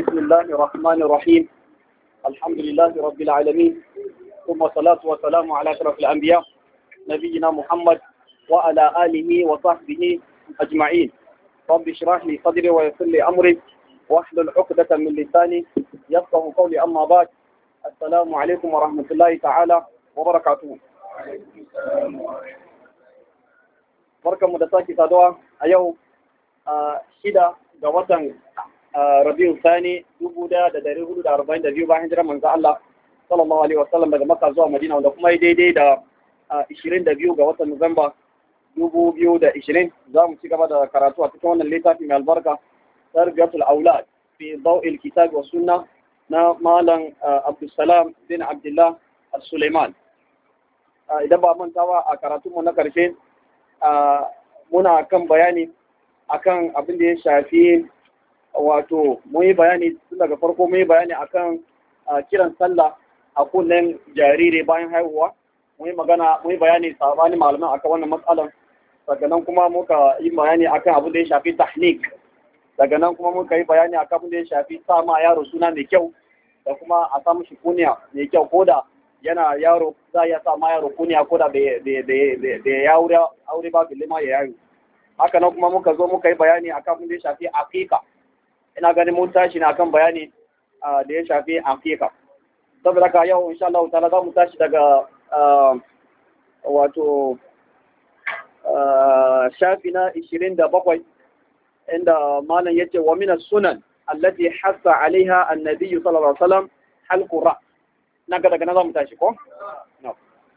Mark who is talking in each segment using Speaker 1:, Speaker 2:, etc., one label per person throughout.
Speaker 1: بسم الله الرحمن الرحيم. الحمد لله رب العالمين، ثم الصلاة والسلام على أشرف الأنبياء نبينا محمد وعلى آله وصحبه أجمعين. رب اشرح لي صدري ويسر لي أمري واحلل عقدة من لساني يفقه قولي. أما بعد، السلام عليكم ورحمة الله تعالى وبركاته. barkanmu da sake saduwa a yau shida ga watan Rabiu Sani 1442 bayan hijirar manzo Allah sallallahu alaihi wasallam daga Makka zuwa Madina, wanda kuma daidai da 22 ga watan Nuwamba 2020. Za mu ci gaba da karatu a cikin wannan littafi mai albarka, Tarbiyatul Aulad fi Daw'il Kitab wa Sunnah na Malam Abdulsalam bin Abdullah Al-Sulaiman. Idan ba mantawa a karatunmu na karshe muna kan bayani akan abin da ya shafi, wato mun yi bayani tun daga farko, mun yi bayani akan kiran sallah a kunnen jariri bayan haihuwa. Mun yi bayani sabani malaman akan wannan matsalan. Daga nan kuma muka yi bayani akan abin da ya shafi tahnik. Daga nan kuma muka yi bayani akan abin da ya shafi sa ma yaro suna mai kyau, da kuma a samu shi kunya mai kyau, ko da yana yaro za ya sa ma yaro kunya, ko da bai ya aure ba bille ma ya yayo. Haka nan kuma muka zo muka yi bayani akan abin da ya shafi aqiqa. Ina ganin mun tashi na kan bayani da ya shafi aqiqa. Saboda haka yau insha Allah ta'ala za mu tashi daga wato shafi na 27, inda malam yace wa min as-sunan allati hassa 'alayha an-nabiy sallallahu alaihi wasallam halqu ra. Naga daga nan za mu tashi ko? No.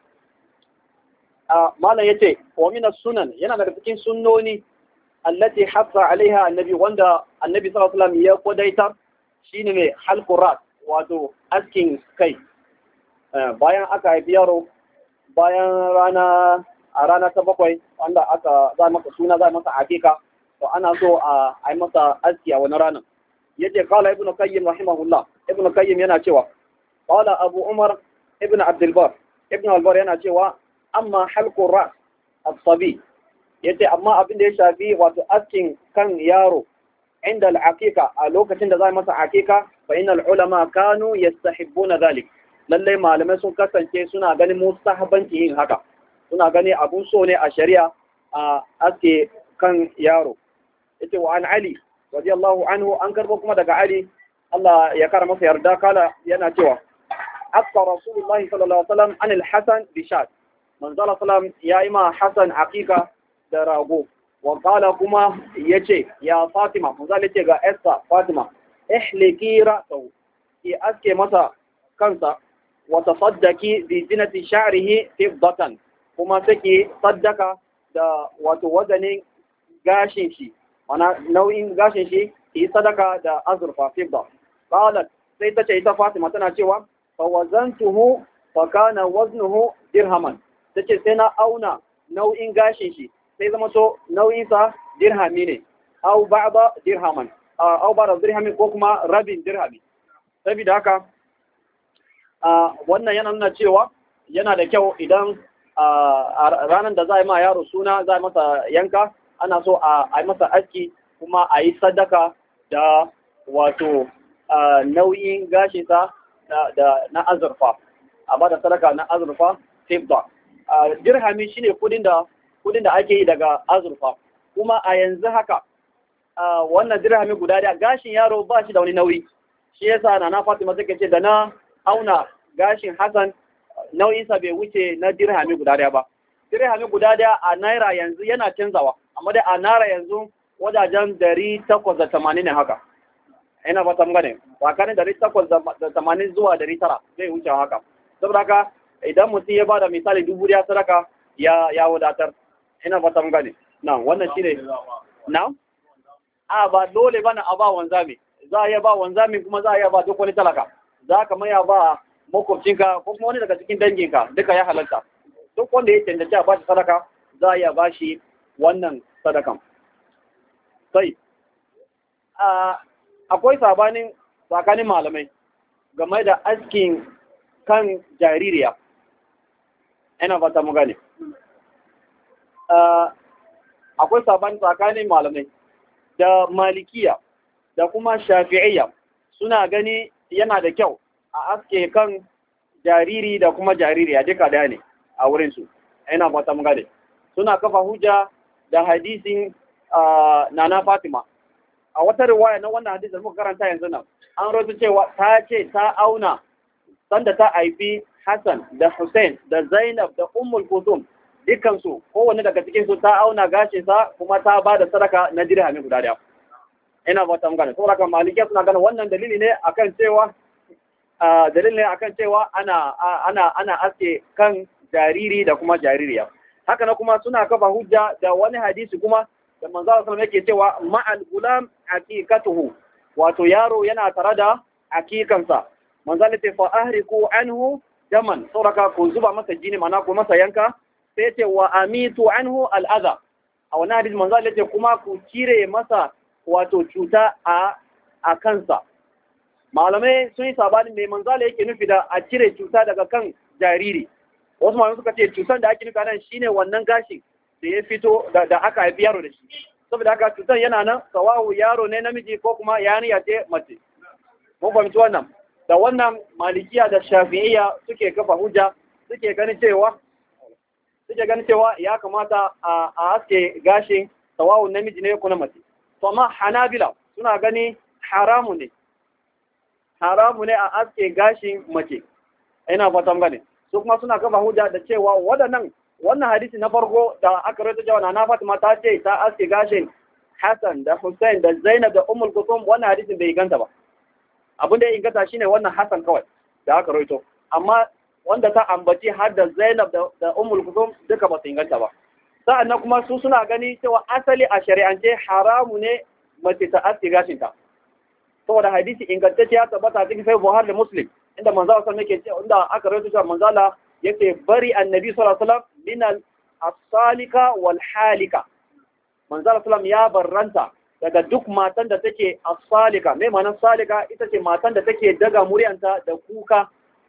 Speaker 1: Malam yace wa min as-sunan, yana daga cikin sunnoni allati hassa alaiha annabi, wanda annabi sallallahu alaihi wasallam ya kodaitar, shine mai halqu ras, wato askin kai. Bayan aka haifi yaro, bayan rana ta 7 wanda aka za masa suna, za masa hakika, to ana so a yi masa aski a wani ranar. Yace qala ibnu qayyim rahimahullah, ibnu qayyim yana cewa qala abu umar ibnu abdul bar, ibnu al-bar yana cewa amma halqu ras as-sabi, yace amma abin da ya shafi wato askin kan yaro inda al-aqiqa, a lokacin da za masa aqiqa, fa innal ulama kanu yastahibbuna dhalik, lalle malamai sun kasance suna ganin mustahabanci yin haka, suna gani abun so ne a shari'a a aske kan yaro. Yace wa an ali radiyallahu anhu, an karbo kuma daga ali, Allah ya kara masa yarda, kala yana cewa aska rasulullahi sallallahu alaihi wasallam an al-hasan bi shat, manzala sallam ya yi ma hasan aqiqa da rago. Wa qala kuma yace ya fatima, manzala yace ga esta fatima, ihliki ra'sahu, ki aske masa kansa, wa tasaddaqi bi zinati sha'rihi fidatan, kuma saki saddaka da wato wazanin gashin shi, mana nauyin gashin shi, ki sadaka da azurfa fidda. Qalat, sai tace ita fatima tana cewa fa wazantuhu fa kana waznuhu dirhaman, tace sai na auna nau'in gashin shi, sai zama to nau'insa dirhami ne, au ba'da dirhaman, au ba'da dirhamin, ko kuma rabin dirhami. Saboda haka wannan yana nuna cewa yana da kyau idan a ranar da za a yi ma yaro suna, za a yi masa yanka, ana so a yi masa aski, kuma a yi sadaka da wato nau'in gashinsa da na azurfa, a ba da sadaka na azurfa fibda. Dirhami shine kudin da ake yi daga azurfa. Kuma a yanzu haka wannan dirhami guda da gashin yaro ba shi da wani nauyi, shi yasa na Fatima take ce da na auna gashin Hassan, nauyinsa bai wuce na dirhami guda daya ba. Dirhami guda daya a naira yanzu yana canzawa, amma dai a naira yanzu wajajen 880 ne haka. Ina fata mun gane, tsakanin 880 zuwa 900 zai wuce haka. Saboda haka idan mutum ya bada misali 1000 sadaka ya wadatar. Ina fata mun gane. Na wannan shine na ba dole bane a ba wanzami, za a iya ba wanzami, kuma za a iya ba duk wani talaka, za ka maya ba makwabcinka ko kuma wani daga cikin danginka, duka ya halarta. Duk wanda ya cancanci a ba shi sadaka, za a iya ba shi wannan sadakan. Sai akwai sabanin tsakanin malamai game da askin kan jaririya. Ina fata mu gane. Akwai sabanin tsakanin malamai da malikiya da kuma shafi'iyya, suna gani yana da kyau a aske kan jariri da kuma jaririya duka daya ne a wurinsu, ina fata mun gane. Suna kafa hujja da hadisin Nana Fatima. A wata riwaya na wannan hadisin da muka karanta yanzu nan, an rawaito cewa ta ce ta auna sanda ta haifi Hassan da Hussein da Zainab da Ummul Kulthum dukkansu, kowanne daga cikin su ta auna gashinsa kuma ta ba da sadaka na dirhami guda daya. Ina fata mun gane. Saboda Malikiya suna ganin wannan dalili ne akan cewa ana aske kan jariri da kuma jaririya. Haka na kuma suna kafa hujja da wani hadisi kuma da manzo sallallahu alaihi wasallam yake cewa ma'al gulam aqiqatuhu, wato yaro yana tare da aqiqansa. Manzo Allah ce fa ahriku anhu daman, saboda ku zuba masa jini, mana ku masa yanka. Sai ce wa amitu anhu al'adha. A wannan hadisi manzo Allah ce kuma ku cire masa wato cuta a kansa. Malamai sun yi sabanin mai manzo Allah yake nufi da a cire cuta daga kan jariri. Wasu malamai suka ce cutar da ake nufi nan shine wannan gashi da ya fito da aka haifi yaro da shi. Saboda haka cutar yana nan, sawahu yaro ne namiji ko kuma yarinya ce mace. Mun fahimci wannan. Da wannan Malikiya da Shafi'iyya suke kafa hujja, suke ganin cewa ya kamata a aske gashin sawahu namiji ne ko na mace. To amma Hanabila suna gani haramu ne a aske gashin mace. Ina fatan gane. Su kuma suna kafa hujja da cewa wannan hadisi na farko da aka rawaito cewa Nana Fatima ta ce ta aske gashin Hassan da Hussein da Zainab da Ummul Kulthum, wannan hadisin bai inganta ba. Abin da ya inganta shine wannan Hassan kawai da aka rawaito. Amma wanda ta ambaci har da Zainab da Ummul Kulthum duka ba su inganta ba. Sa'annan kuma su suna gani cewa asali a shari'ance haramu ne mace ta aske gashinta. Saboda hadisi ingantacce ya tabbata cikin Sahih Buhari da Muslim, inda manzo sallallahu alaihi wasallam yake inda aka rawaito cewa manzo Allah yake bari annabi sallallahu alaihi wasallam min as-salika wal halika. Manzo sallallahu ya barranta daga duk matan da take as-salika. Mai ma'anar salika ita ce matan da take daga muryanta da kuka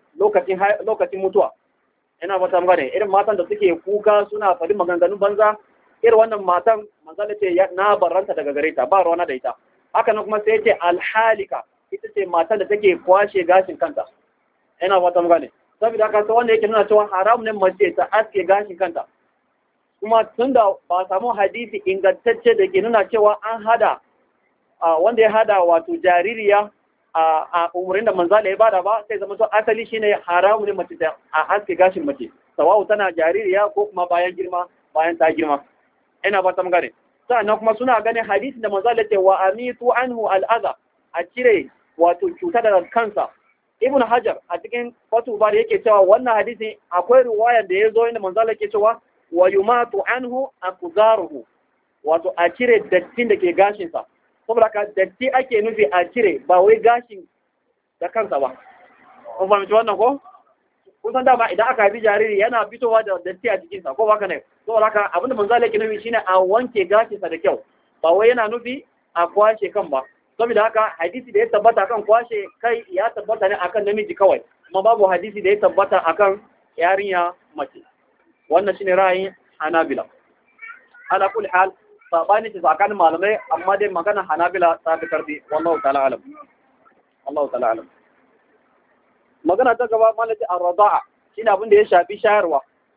Speaker 1: lokacin mutuwa. Ina fata mun gane, irin matan da suke kuka suna faɗi maganganun banza, irin wannan matan manzo ce na barranta daga gare ta, ba ruwana da ita. Haka nan kuma sai yace al-halika, ita ce matan da take kwashe gashin kanta. Ina fata mun gane. Saboda haka sai wanda yake nuna cewa haram ne mace ta aske gashin kanta. Kuma tunda ba samu hadisi ingantacce da ke nuna cewa an hada wanda ya hada wato jaririya a umurin da manzala ya bada ba, sai zama to asali shine haramu ne mace ta aske gashin mace, sawawu tana jaririya ko kuma bayan ta girma. Ina ba ta magana. Sannan kuma suna ganin hadisi da manzala ce wa amitu anhu al'adha, a cire wato cuta daga kansa. Ibn Hajar a cikin Fathul Bari yake cewa wannan hadisi akwai riwayar da ya zo inda manzala yake cewa wa yumatu anhu akuzaruhu, wato a cire dattin da ke gashinsa. Saboda ka datti ake nufi a cire, ba wai gashin da kansa ba. Kun fahimci wannan ko? Kusan dama idan aka haifi jariri yana fitowa da datti a jikinsa, ko baka ne? Saboda haka abinda manzala yake nufi shine a wanke gashinsa da kyau, ba wai yana nufi a kwashe kan ba. Saboda haka hadisi da ya tabbata kan kwashe kai ya tabbata ne akan namiji kawai, amma babu hadisi da ya tabbata akan yarinya mace. Wannan shine ra'ayin Hanabila. Ala kulli hal, sabani ce tsakanin malamai, amma dai magana Hanabila ta fi karfi. Wallahu ta'ala alam. Allahu ta'ala alam. Magana ta gaba malati ar-rada'a, shine abin da ya shafi shayarwa.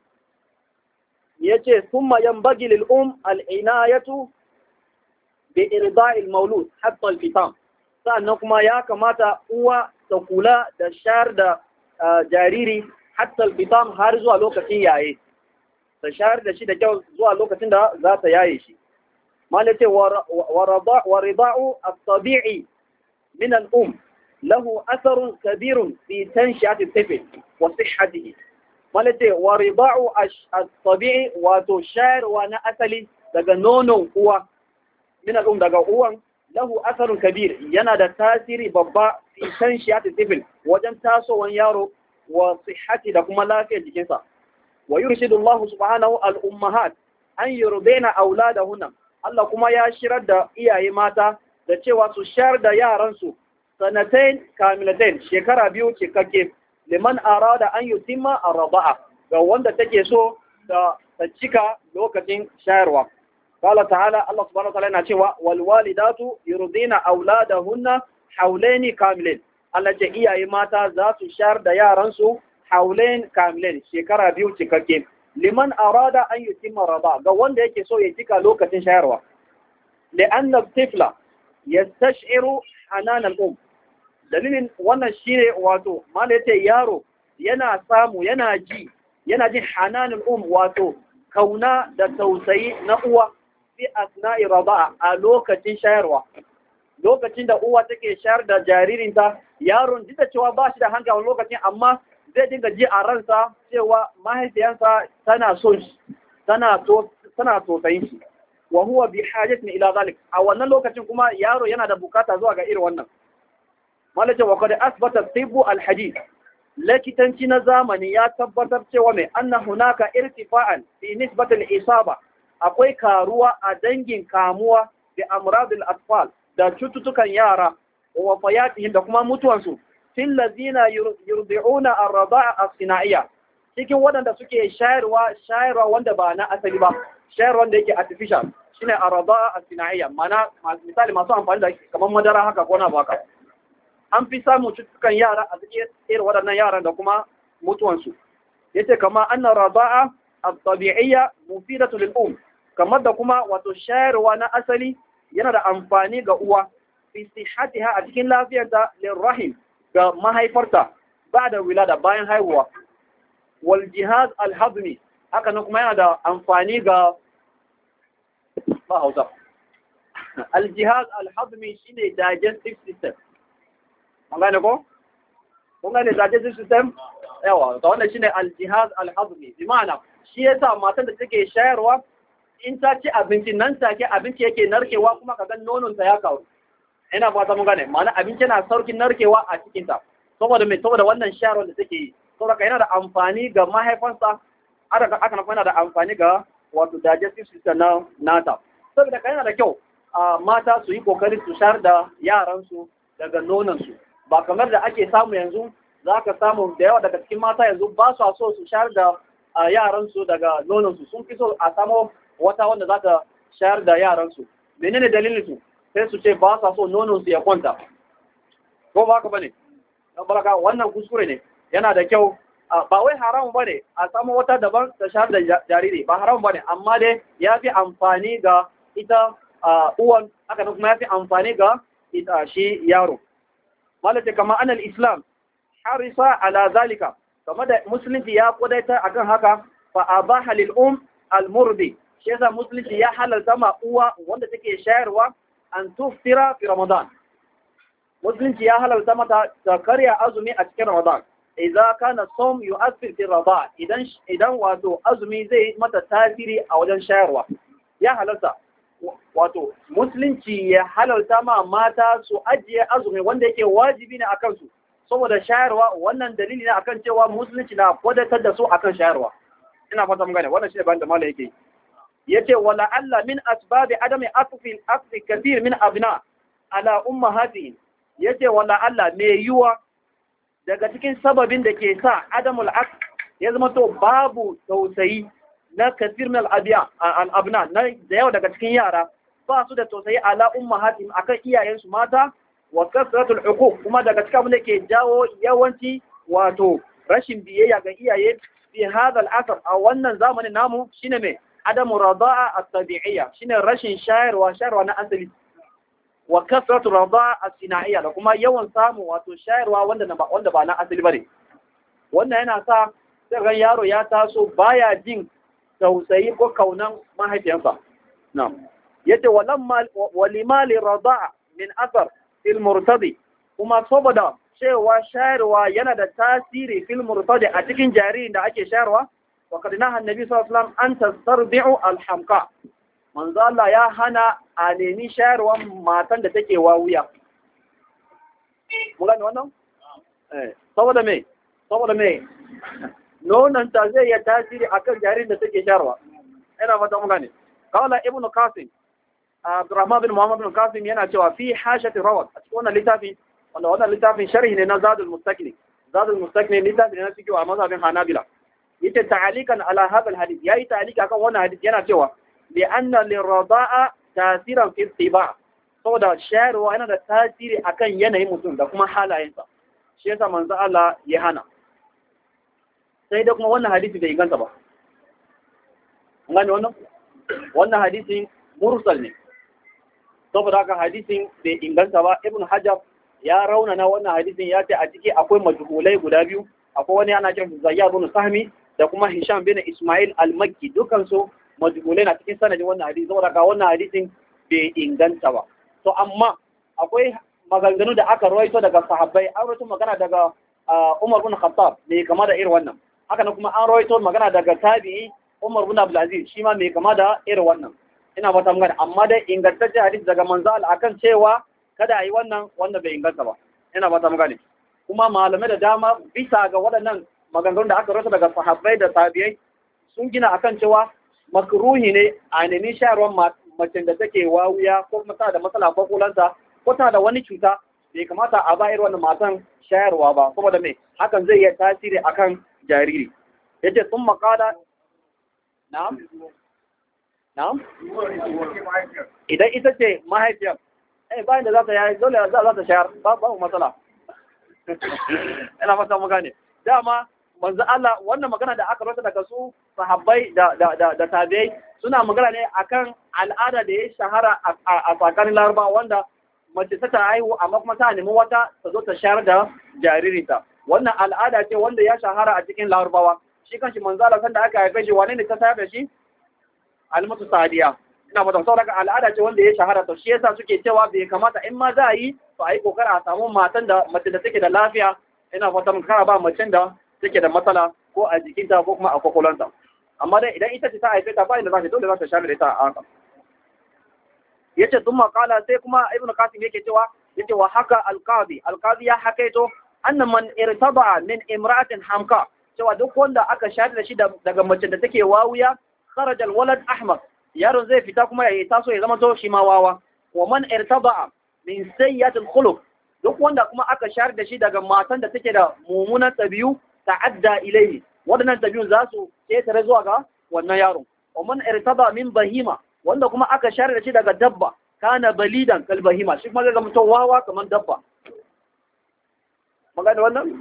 Speaker 1: Yace thumma yanbaghi lil al-inayatu bi irda'il maulud hatta al-fitam. Sannan kuma ya kamata uwa ta kula da shayar da jariri hatta al-fitam har zuwa lokacin yaye. Ta shayar da shi da kyau zuwa lokacin da za ta yaye shi. Malati wa rida'u at-tabi'i min al lahu atharun kabirun fi tanshi'ati at-tifl wa sihhatihi. Malati wa rida'u at-tabi'i wato shayarwa na asali daga nonon uwa min al daga uwan lahu atharun kabir, yana da tasiri babba fi tanshi'ati at-tifl wajen tasowan yaro wa sihhati da kuma lafiyar jikinsa. Wa yurshidu Allah subhanahu al-ummahat an yurdina auladahunna. Allah kuma ya shirar da iyaye mata da cewa su shayar da yaransu sanatain kamilatain, shekara 2 cikakke, liman arada an yutimma ar-rada'a, ga wanda take so ta cika lokacin shayarwa. Qala ta'ala, Allah subhanahu wa ta'ala yana cewa wal walidatu yurdina auladahunna haulaini kamilain Allah ce iyaye mata za su shayar da yaran su haulain kamilain shekara biyu cikakke liman arada an yutimma rada ga wanda yake so ya cika lokacin shayarwa li'anna tifla yastash'iru hanan al-um dalilin wannan shine wato malai yace yaro yana samu yana ji hanan al-um wato kauna da tausayi na uwa fi asna'i rada'a a lokacin shayarwa lokacin da uwa take shayar da jaririnta yaron duk da cewa ba shi da hankali lokacin amma zai dinga ji a ransa cewa mahaifiyarsa tana son shi tana tausayin shi wa huwa bi hajatin ila zalik a wannan lokacin kuma yaro yana da bukata zuwa ga irin wannan malaja wa qad asbata tibbu al-hadith lakitanci na zamani ya tabbatar cewa mai anna hunaka irtifa'an fi nisbati al-isaba akwai karuwa a dangin kamuwa da amradul atfal da cututtukan yara wa wafayatihim da kuma mutuwansu fil ladina yurdi'una ar-rada'a as-sinaiya cikin wadanda suke shayarwa wanda ba na asali ba shayarwa wanda yake artificial shine ar-rada'a as-sinaiya mana misali masu amfani da kamar madara haka ko na baka an fi samun cututtukan yara a cikin irin waɗannan yaran da kuma mutuwansu yace kama anna rada'a at-tabi'iyya mufidatu lil kamar da kuma wato shayarwa na asali yana da amfani ga uwa fi sihhatiha a cikin lafiyarta lirrahim ga mahaifarta ba da wilada bayan haihuwa wal jihaz al-hadmi haka nan kuma yana da amfani ga ba hausa al jihaz al-hadmi shine digestive system an gane ko kun gane digestive system yawa to wannan shine al jihaz al-hadmi bi ma'ana shi yasa matan da take shayarwa in ta ci abinci nan take abinci yake narkewa kuma ka ga nononta ya kawo ina fata mun gane ma'ana abinci na saukin narkewa a cikin ta saboda wannan shayarwa da take yi saboda yana da amfani ga mahaifansa aka kuma yana da amfani ga wato digestive system na nata saboda yana da kyau mata su yi kokari su shayar da yaran su daga nonon su ba kamar da ake samu yanzu zaka samu da yawa daga cikin mata yanzu ba su so su shayar da yaran su daga nonon su sun fi so a samu wata wanda za ta shayar da yaransu menene dalilin su sai su ce ba sa so nonon su ya kwanta ko ba ka bane dan baraka wannan kuskure ne yana da kyau ba wai haramun bane a samu wata daban ta shayar da jariri ba haramun bane amma dai yafi amfani ga ita uwan haka kuma yafi amfani ga ita shi yaro malaka kama anal islam harisa ala zalika kama da musulunci ya kudaita akan haka fa abaha lil al-murdi shi yasa musulunci ya halalta ma uwa wanda take shayarwa an tuftira fi ramadan musulunci ya halalta mata ta karya azumi a cikin ramadan idza kana sawm yu'athir fi ramadan idan wato azumi zai mata tasiri a wajen shayarwa ya halalta wato musulunci ya halalta ma mata su ajiye azumi wanda yake wajibi ne akan su saboda shayarwa wannan dalili ne akan cewa musulunci na kwadatar da su akan shayarwa ina fata mun gane wannan shi ne bayan da malai yake yace wala alla min asbabi adami asfi kathir min abna ala ummahatihim yace wala alla me yuwa daga cikin sababin da ke sa adamul aqf ya zama to babu tausayi na kathir min al-abna na da yawa daga cikin yara ba su da tausayi ala ummahatihim akan iyayensu mata wa kasratul uquq kuma daga cikin abin da ke jawo yawanci wato rashin biyayya ga iyaye fi hadha al-asr a wannan zamanin namu shine me adamu rada'a at-tabi'iyya shine rashin shayarwa na asali wa kasratu rada'a as-sinaiya da kuma yawan samu wato shayarwa wanda ba na asali bane wannan yana sa sai yaro ya taso baya jin tausayi ko kaunan mahaifiyarsa na'am yace walimali rada'a min athar fil murtadi kuma saboda cewa shayarwa yana da tasiri fil murtadi a cikin jaririn da ake shayarwa wa kad naha annabi sallallahu alaihi wasallam an tastardi'u al-hamqa manzo Allah ya hana a nemi shayarwan matan da take wawuya mun gane wannan saboda me nonon ta zai ya tasiri akan jaririn da take shayarwa ina fata mun gane qala ibnu qasim Abdurrahman bin Muhammad bin Qasim yana cewa fi hashati rawat a cikin wannan littafin sharhi ne na Zadul Mustaqni littafin ne na cikin a mazhabin Hanabila yace ta'alikan ala hadha alhadith yayi ta'alika akan wannan hadith yana cewa li anna lirada'a tasiran fi ittiba saboda shayarwa yana da tasiri akan yanayin mutum da kuma halayensa, shi yasa manzo Allah ya hana. Sai da kuma wannan hadisi bai inganta ba, ngani wannan hadisin mursal ne, saboda haka hadisin bai inganta ba. Ibn Hajar ya raunana wannan hadisin, ya ce a ciki akwai majhulai guda biyu, akwai wani ana kiran Zayyad bin Sahmi da kuma Hisham bin Ismail al-Makki, dukan su majhulai na cikin sanadin wannan hadisi, saboda haka wannan hadisin bai inganta ba. To amma akwai maganganu da aka rawaito daga sahabbai, an rawaito magana daga Umar bin Khattab mai kama da irin wannan, haka nan kuma an rawaito magana daga tabi'i Umar bin Abdul Aziz shi ma mai kama da irin wannan. Ina fata mun gane, amma dai ingantaccen hadisi daga manzo Allah akan cewa kada yi wannan wanda bai inganta ba. Ina fata mun gane. Kuma malamai da dama bisa ga waɗannan maganganun da aka rawaito daga sahabbai da tabi'ai sun gina akan cewa makruhi ne a nemi shayarwar macen da take wawuya ko kuma tana da matsala ko kulanta ko tana da wani cuta, bai kamata a bayar wannan matan shayarwa ba, saboda me hakan zai yi tasiri akan jariri. Yace sun makala na'am idan ita ce mahaifiyar bayan da za ta yayi dole za ta shayar, babu matsala. Ina fata mu gane, dama manzo Allah wannan magana da aka rasa daga su sahabbai da tabi'ai suna magana ne akan al'ada da ya shahara a tsakanin Laraba, wanda mace ta haihu amma kuma ta nemi wata ta zo ta shayar da jaririnta. Wannan al'ada ce wanda ya shahara a cikin Larabawa. Shi kanshi manzo Allah sanda aka haife shi, wane ne ta shayar da shi? Almatu Sadiya. Ina fata saboda al'ada ce wanda ya shahara, to shi yasa suke cewa bai kamata in ma za a yi to a yi kokari a samu mace da take da lafiya. Ina fata mun kara ba macen da take da matsala ko a jikinta ko kuma a kwakwalwanta. Amma dai idan ita ce ta haife ta ba inda za ta dole za ta shayar da ita a haka. Yace sun makala sai kuma Ibn Qasim yake cewa yace wa haka al-Qadi ya hakaito annan man irtaba min imra'atin hamka, cewa duk wanda aka shayar da shi daga mace da take wawuya kharaja al-walad ahmaq, yaron zai fita kuma ya taso ya zama to shi ma wawa. Wa man irtaba min sayyi'at al-khuluq, duk wanda kuma aka shayar da shi daga matan da take da mummunan tabi'u ta'adda ilayhi, wadannan tabi'un za su ketare zuwa ga wannan yaron. Wa man irtaba min bahima, wanda kuma aka shayar da shi daga dabba kana balidan kal bahima, shi kuma zai zama to wawa kamar dabba. Magana wannan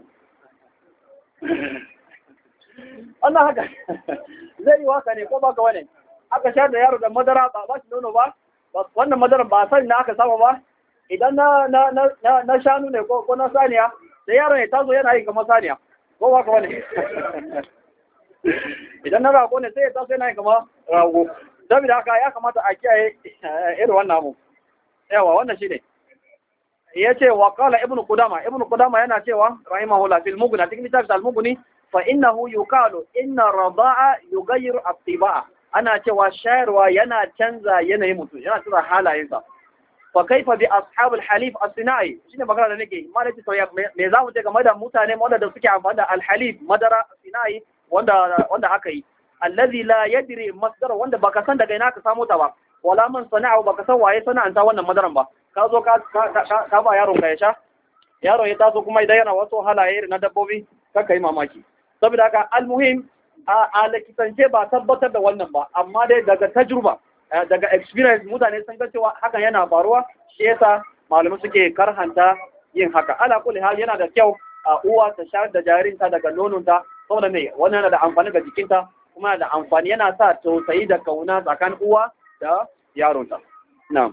Speaker 1: Allah haka zai yi waka ne ko baka wani, aka shayar da yaro da madara ba shi nono ba, wannan madara ba sani na aka saba ba, idan na shanu ne ko na saniya, da yaron ya taso yana yi kamar saniya ko baka wani idan na rago ne sai ya taso yana yi kamar rago. Saboda haka ya kamata a kiyaye irin wannan abu. Yawa wannan shine yace wa qala ibnu qudama yana cewa rahimahullah fil mughni, cikin littafin al-mughni, fa innahu yuqalu inna radaa yughayyiru at-tibaa, ana cewa shayarwa yana canza yanayin mutum, yana canza halayensa. Fa kaifa bi ashabul halif as-sinai, shine magana da nake malaki to me za mu ce game da mutane wanda suke amfani da al-halif madara sinai wanda aka yi, allazi la yadri masdar, wanda baka san daga ina ka samu ta ba, wala man sana'a, baka san waye sana'anta wannan madaran ba, ka zo ka ba yaron ka ya sha, yaron ya taso kuma idan yana wasu halaye na dabbobi kaka yi mamaki. Saboda haka almuhim a likitance ba tabbatar da wannan ba, amma dai daga tajruba daga experience mutane sun ga cewa hakan yana faruwa, shi yasa malamai suke karhanta yin haka. Ala kulli hal yana da kyau a uwa ta shayar da jaririnta daga nononta, saboda me wannan yana da amfani ga jikinta, kuma yana da amfani, yana sa tausayi da kauna tsakanin uwa da yaronta. Na'am.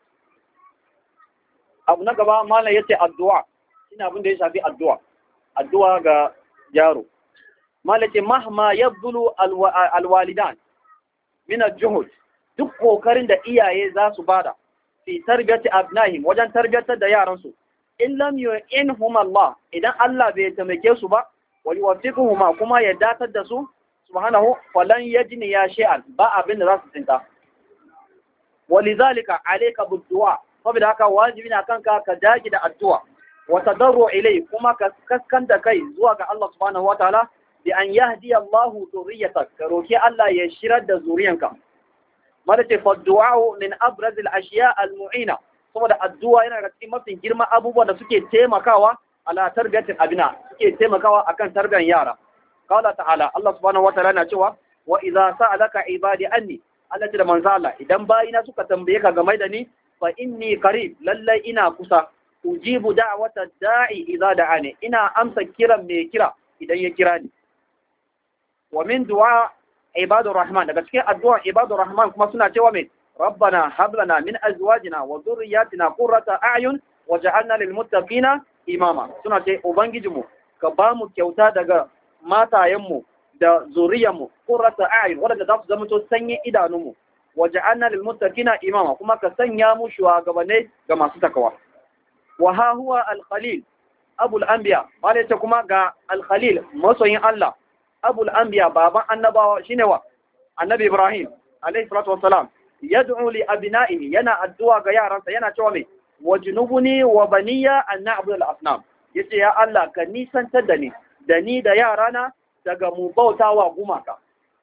Speaker 1: Abu na gaba malam yace addu'a, ina abin da ya shafi addu'a ga yaro. Malam yace mahma yabdulu alwalidan min aljuhud, duk kokarin da iyaye za su bada fi tarbiyati abnahim, wajen tarbiyatar da yaransu, in lam yu'inhum Allah, idan Allah bai taimake su ba, wa yuwaffiquhum kuma ya datar da su subhanahu, falan yajni ya shay'an, ba abin da za su tsinta. Walizalika alayka bid-du'a, saboda haka wajibi ne kanka ka dage da addu'a, wa tadarru ilai, kuma ka kaskanta kai zuwa ga Allah subhanahu wataala, bi an yahdi Allahu dhurriyyatak, ka roki Allah ya shirar da zuriyanka. Madace fa du'a min abraz al-ashiya al-mu'ina, saboda addu'a yana da cikin mafi girma abubuwan da suke taimakawa ala tarbiyatil abina, suke taimakawa akan tarbiyan yara. Qala ta'ala, Allah subhanahu wataala na cewa wa idza sa'alaka ibadi anni, Allah ce da manzo Allah, idan bayina suka tambaye ka game da ni, fa inni qarib lallai ina kusa ujibu da'wata da'i idza da'ani ina amsa kiran mai kira idan ya kira ni wa min du'a ibadur rahman daga cikin addu'a ibadur rahman kuma suna cewa mai rabbana hab lana min azwajina wa dhurriyyatina qurrata a'yun waj'alna lil muttaqina imama suna ce ubangijinmu ka ba mu kyauta daga matayenmu da zuriyarmu qurrata a'yun wanda za su zama to sanye idanunmu waj'alna lil muttaqina imama kuma ka sanya mu shugabanni ga masu takawa wa ha huwa al khalil abul anbiya wala yace kuma ga al khalil masoyin Allah abul anbiya baban annabawa shine wa annabi ibrahim alayhi salatu wassalam yad'u li abna'ihi yana addu'a ga yaransa yana cewa me wajnubuni wa baniya an na'budu al asnam yace ya Allah ka nisantar da ni da yarana daga mu bautawa gumaka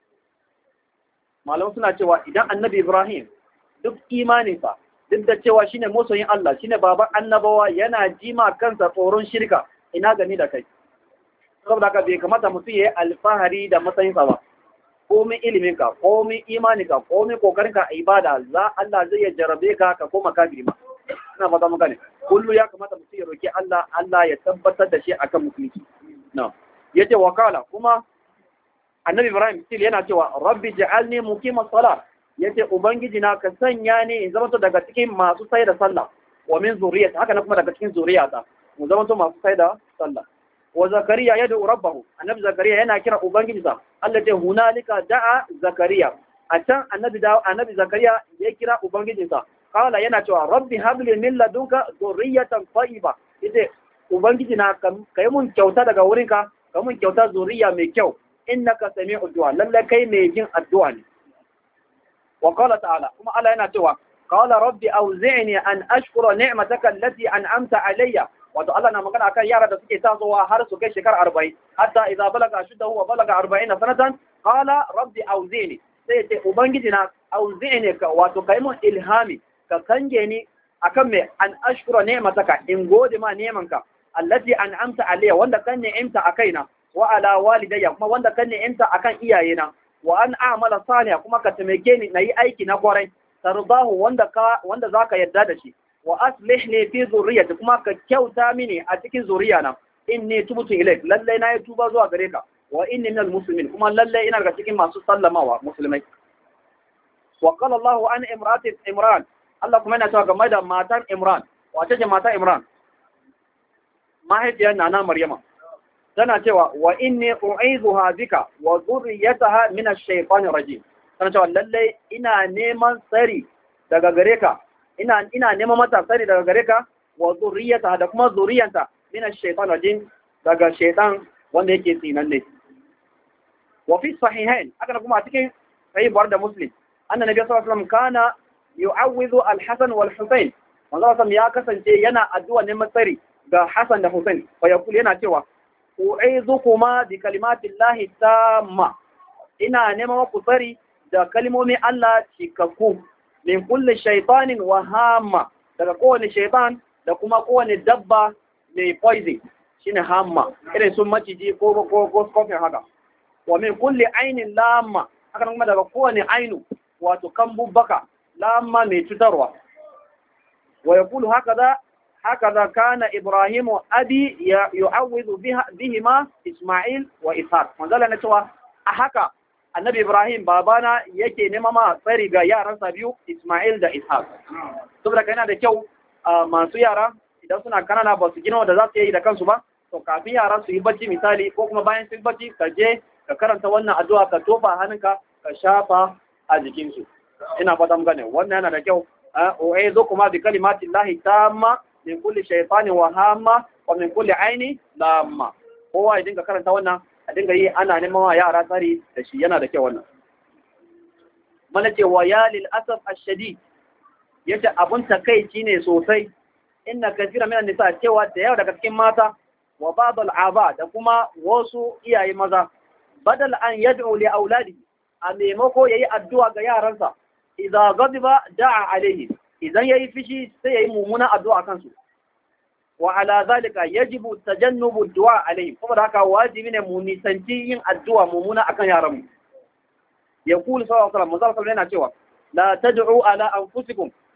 Speaker 1: malamu suna cewa idan annabi ibrahim duk imaninsa duk da cewa shine masoyin Allah shine baban annabawa yana jima kansa tsoron shirka ina gani da kai saboda haka bai kamata mutum ya yi alfahari da matsayinsa ba komin iliminka komin imaninka komin kokarinka a ibada Allah zai ya jarabe ka koma kafiri ma ina fata muka ne kullu ya kamata mutum ya roki Allah ya tabbatar da shi akan musulunci na yace wakala kuma annabi Ibrahim still yana cewa rabbi ja'alni muqimas salat yace ubangiji na ka sanya ni in zama to daga cikin masu sai da sallah wa min zuriyati haka na kuma daga cikin zuriyata mu zama to masu sai da sallah wa zakariya yad'u rabbahu annabi zakariya yana kira ubangijinsa Allah ce hunalika da'a zakariya a can annabi zakariya ya kira ubangijinsa kala yana cewa rabbi habli min ladunka zurriyatan tayyiba yace ubangiji na kai mun kyauta daga wurinka ka mun kyauta zuriya mai kyau innaka sami'u du'a lalle kai mai jin addu'a ne wa qala ta'ala kuma Allah yana cewa qala rabbi awzi'ni an ashkura ni'mataka allati an'amta alayya wato Allah na magana akan yara da suke tasowa har su kai shekara 40 hatta idza balaga ashuddahu wa balaga 40 sanatan qala rabbi awzi'ni sai ce ubangiji na awzi'ni ka wato kai mun ilhami ka kange ni akan me an ashkura ni'mataka in gode ma nemanka allati an'amta alayya wanda kan ni'imta akaina wa ala walidayya kuma wanda kan ni'imta akan iyayena wa an a'mala salihan kuma ka taimake ni nayi aiki na kwarai tardahu wanda zaka yarda da shi wa aslih li fi zurriyyati kuma ka kyauta mini a cikin zuriyana inni tubtu ilayk lalle na yi tuba zuwa gare ka wa inni minal muslimin kuma lalle ina daga cikin masu sallamawa musulmai wa qala Allah an imrati Imran Allah kuma yana cewa game da matan Imran wace ce matan Imran mahaifiyar nana Maryama tana cewa wa inni u'izuha bika wa dhurriyyataha min ash-shaytanir rajim tana cewa lalle ina neman tsari daga gare ka ina neman mata tsari daga gare ka wa dhurriyyataha da kuma zuriyanta min ash-shaytanir rajim daga shaytan wanda yake tsinanne wa fi sahihain aka kuma a cikin sahih Bukhari da Muslim annabi sallallahu alaihi wasallam kana yu'awwidhu al-Hasan wal Husayn wanda ya kasance yana addu'a neman tsari ga Hassan da Hussein fa yaqul yana cewa u'izukuma bi kalimatillahi tamma ina neman maku tsari da kalmomin Allah cikakku min kulli shaytanin wa hamma daga kowane shaytan da kuma kowane dabba mai poison shine hamma irin sun maciji ko scorpion haka wa min kulli ainin lamma haka kuma daga kowane ainu wato kambu baka lamma mai cutarwa wa yaqulu hakaza kana Ibrahimu abi yu'awwidhu bihima Isma'il wa Ishaq manzala na cewa a haka annabi Ibrahim babana yake nema ma tsari ga yaransa biyu Isma'il da Ishaq saboda yana da kyau masu yara idan suna kanana ba su gina wanda za su yi da kansu ba to kafin yara su yi bacci misali ko kuma bayan su yi bacci ka je ka karanta wannan addu'a ka tofa hannunka ka shafa a jikinsu ina fata mun gane wannan yana da kyau u'izukuma bi kalimatillahi tamma min kulli shaytanin wa hamma wa min kulli aini lamma kowa ya dinga karanta wannan a dinga yi ana neman wa yara tsari da shi yana da kyau wannan malace wa ya lil asaf ash-shadid yace abun takeici ne sosai inna kathira min nisa cewa da yawa daga cikin mata wa ba'd al-aba da kuma wasu iyaye maza badal an yad'u li auladi a maimako yayi addu'a ga yaransa idza ghadiba da'a alayhi idan yayi fishi sai yayi mumuna addu'a kansu wa ala zalika yajibu tajannubu du'a alayhi kuma da haka wajibi ne mu nisanci yin addu'a mumuna akan yaran mu yaqulu sallallahu alaihi wasallam yana cewa la tad'u ala anfusikum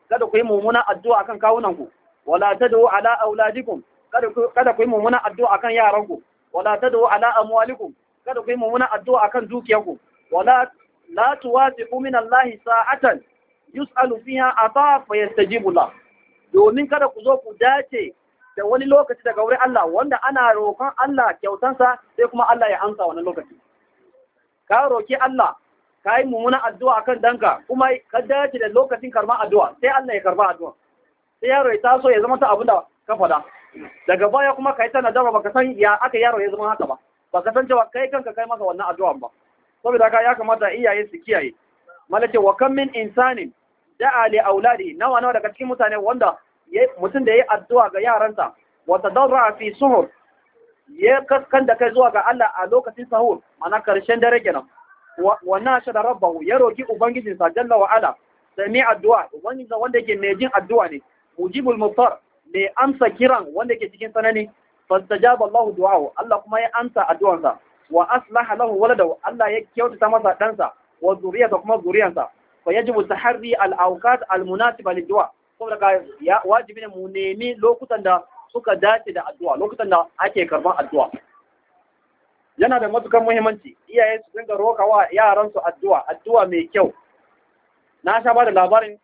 Speaker 1: kada ku yi mummunan addu'a akan kawunanku wala tad'u ala auladikum kada ku yi mummunan addu'a akan yaranku wala tad'u ala amwalikum kada ku yi mummunan addu'a akan dukiyanku wala la tuwasiqu min Allah sa'atan yus'alu fiha ata fa yastajibu la domin kada ku zo ku dace da wani lokaci daga wurin Allah wanda ana roƙon Allah kyautansa sai kuma Allah ya amsa wannan lokaci ka roki Allah ka yi mummunan addu'a akan danka kuma ka dace da lokacin karban addu'a sai Allah ya karba addu'a sai yaro ya taso ya zama ta abin da ka faɗa daga baya kuma kai ta nadama baka san ya aka yaro ya zama haka ba baka san cewa kai kanka kai masa wannan addu'an ba saboda haka ya kamata iyaye su kiyaye malace wa kam min insanin da'a li auladi nawa daga cikin mutane wanda mutum da yayi addu'a ga yaransa wa tadarra fi suhur ya kaskan da kai zuwa ga Allah a lokacin sahur ana karshen dare kenan wa nashada rabbahu ya roki ubangijinsa jalla wa ala sami addu'a ubangiji wanda yake mai jin addu'a ne mujibul muftar mai amsa kiran wanda yake cikin sanani fastajaba Allahu du'ahu Allah kuma ya amsa addu'ansa wa aslaha lahu waladahu Allah ya kyautata masa dansa wa zuriyata kuma zuriyansa fa yajibu tahri al-awqat al-munasiba lid-du'a saboda ya wajibi ne mu nemi lokutan da suka dace da addu'a lokutan da ake karban addu'a yana da matukar muhimmanci iyaye su dinga rokawa yaran su addu'a mai kyau na sha ba da labarin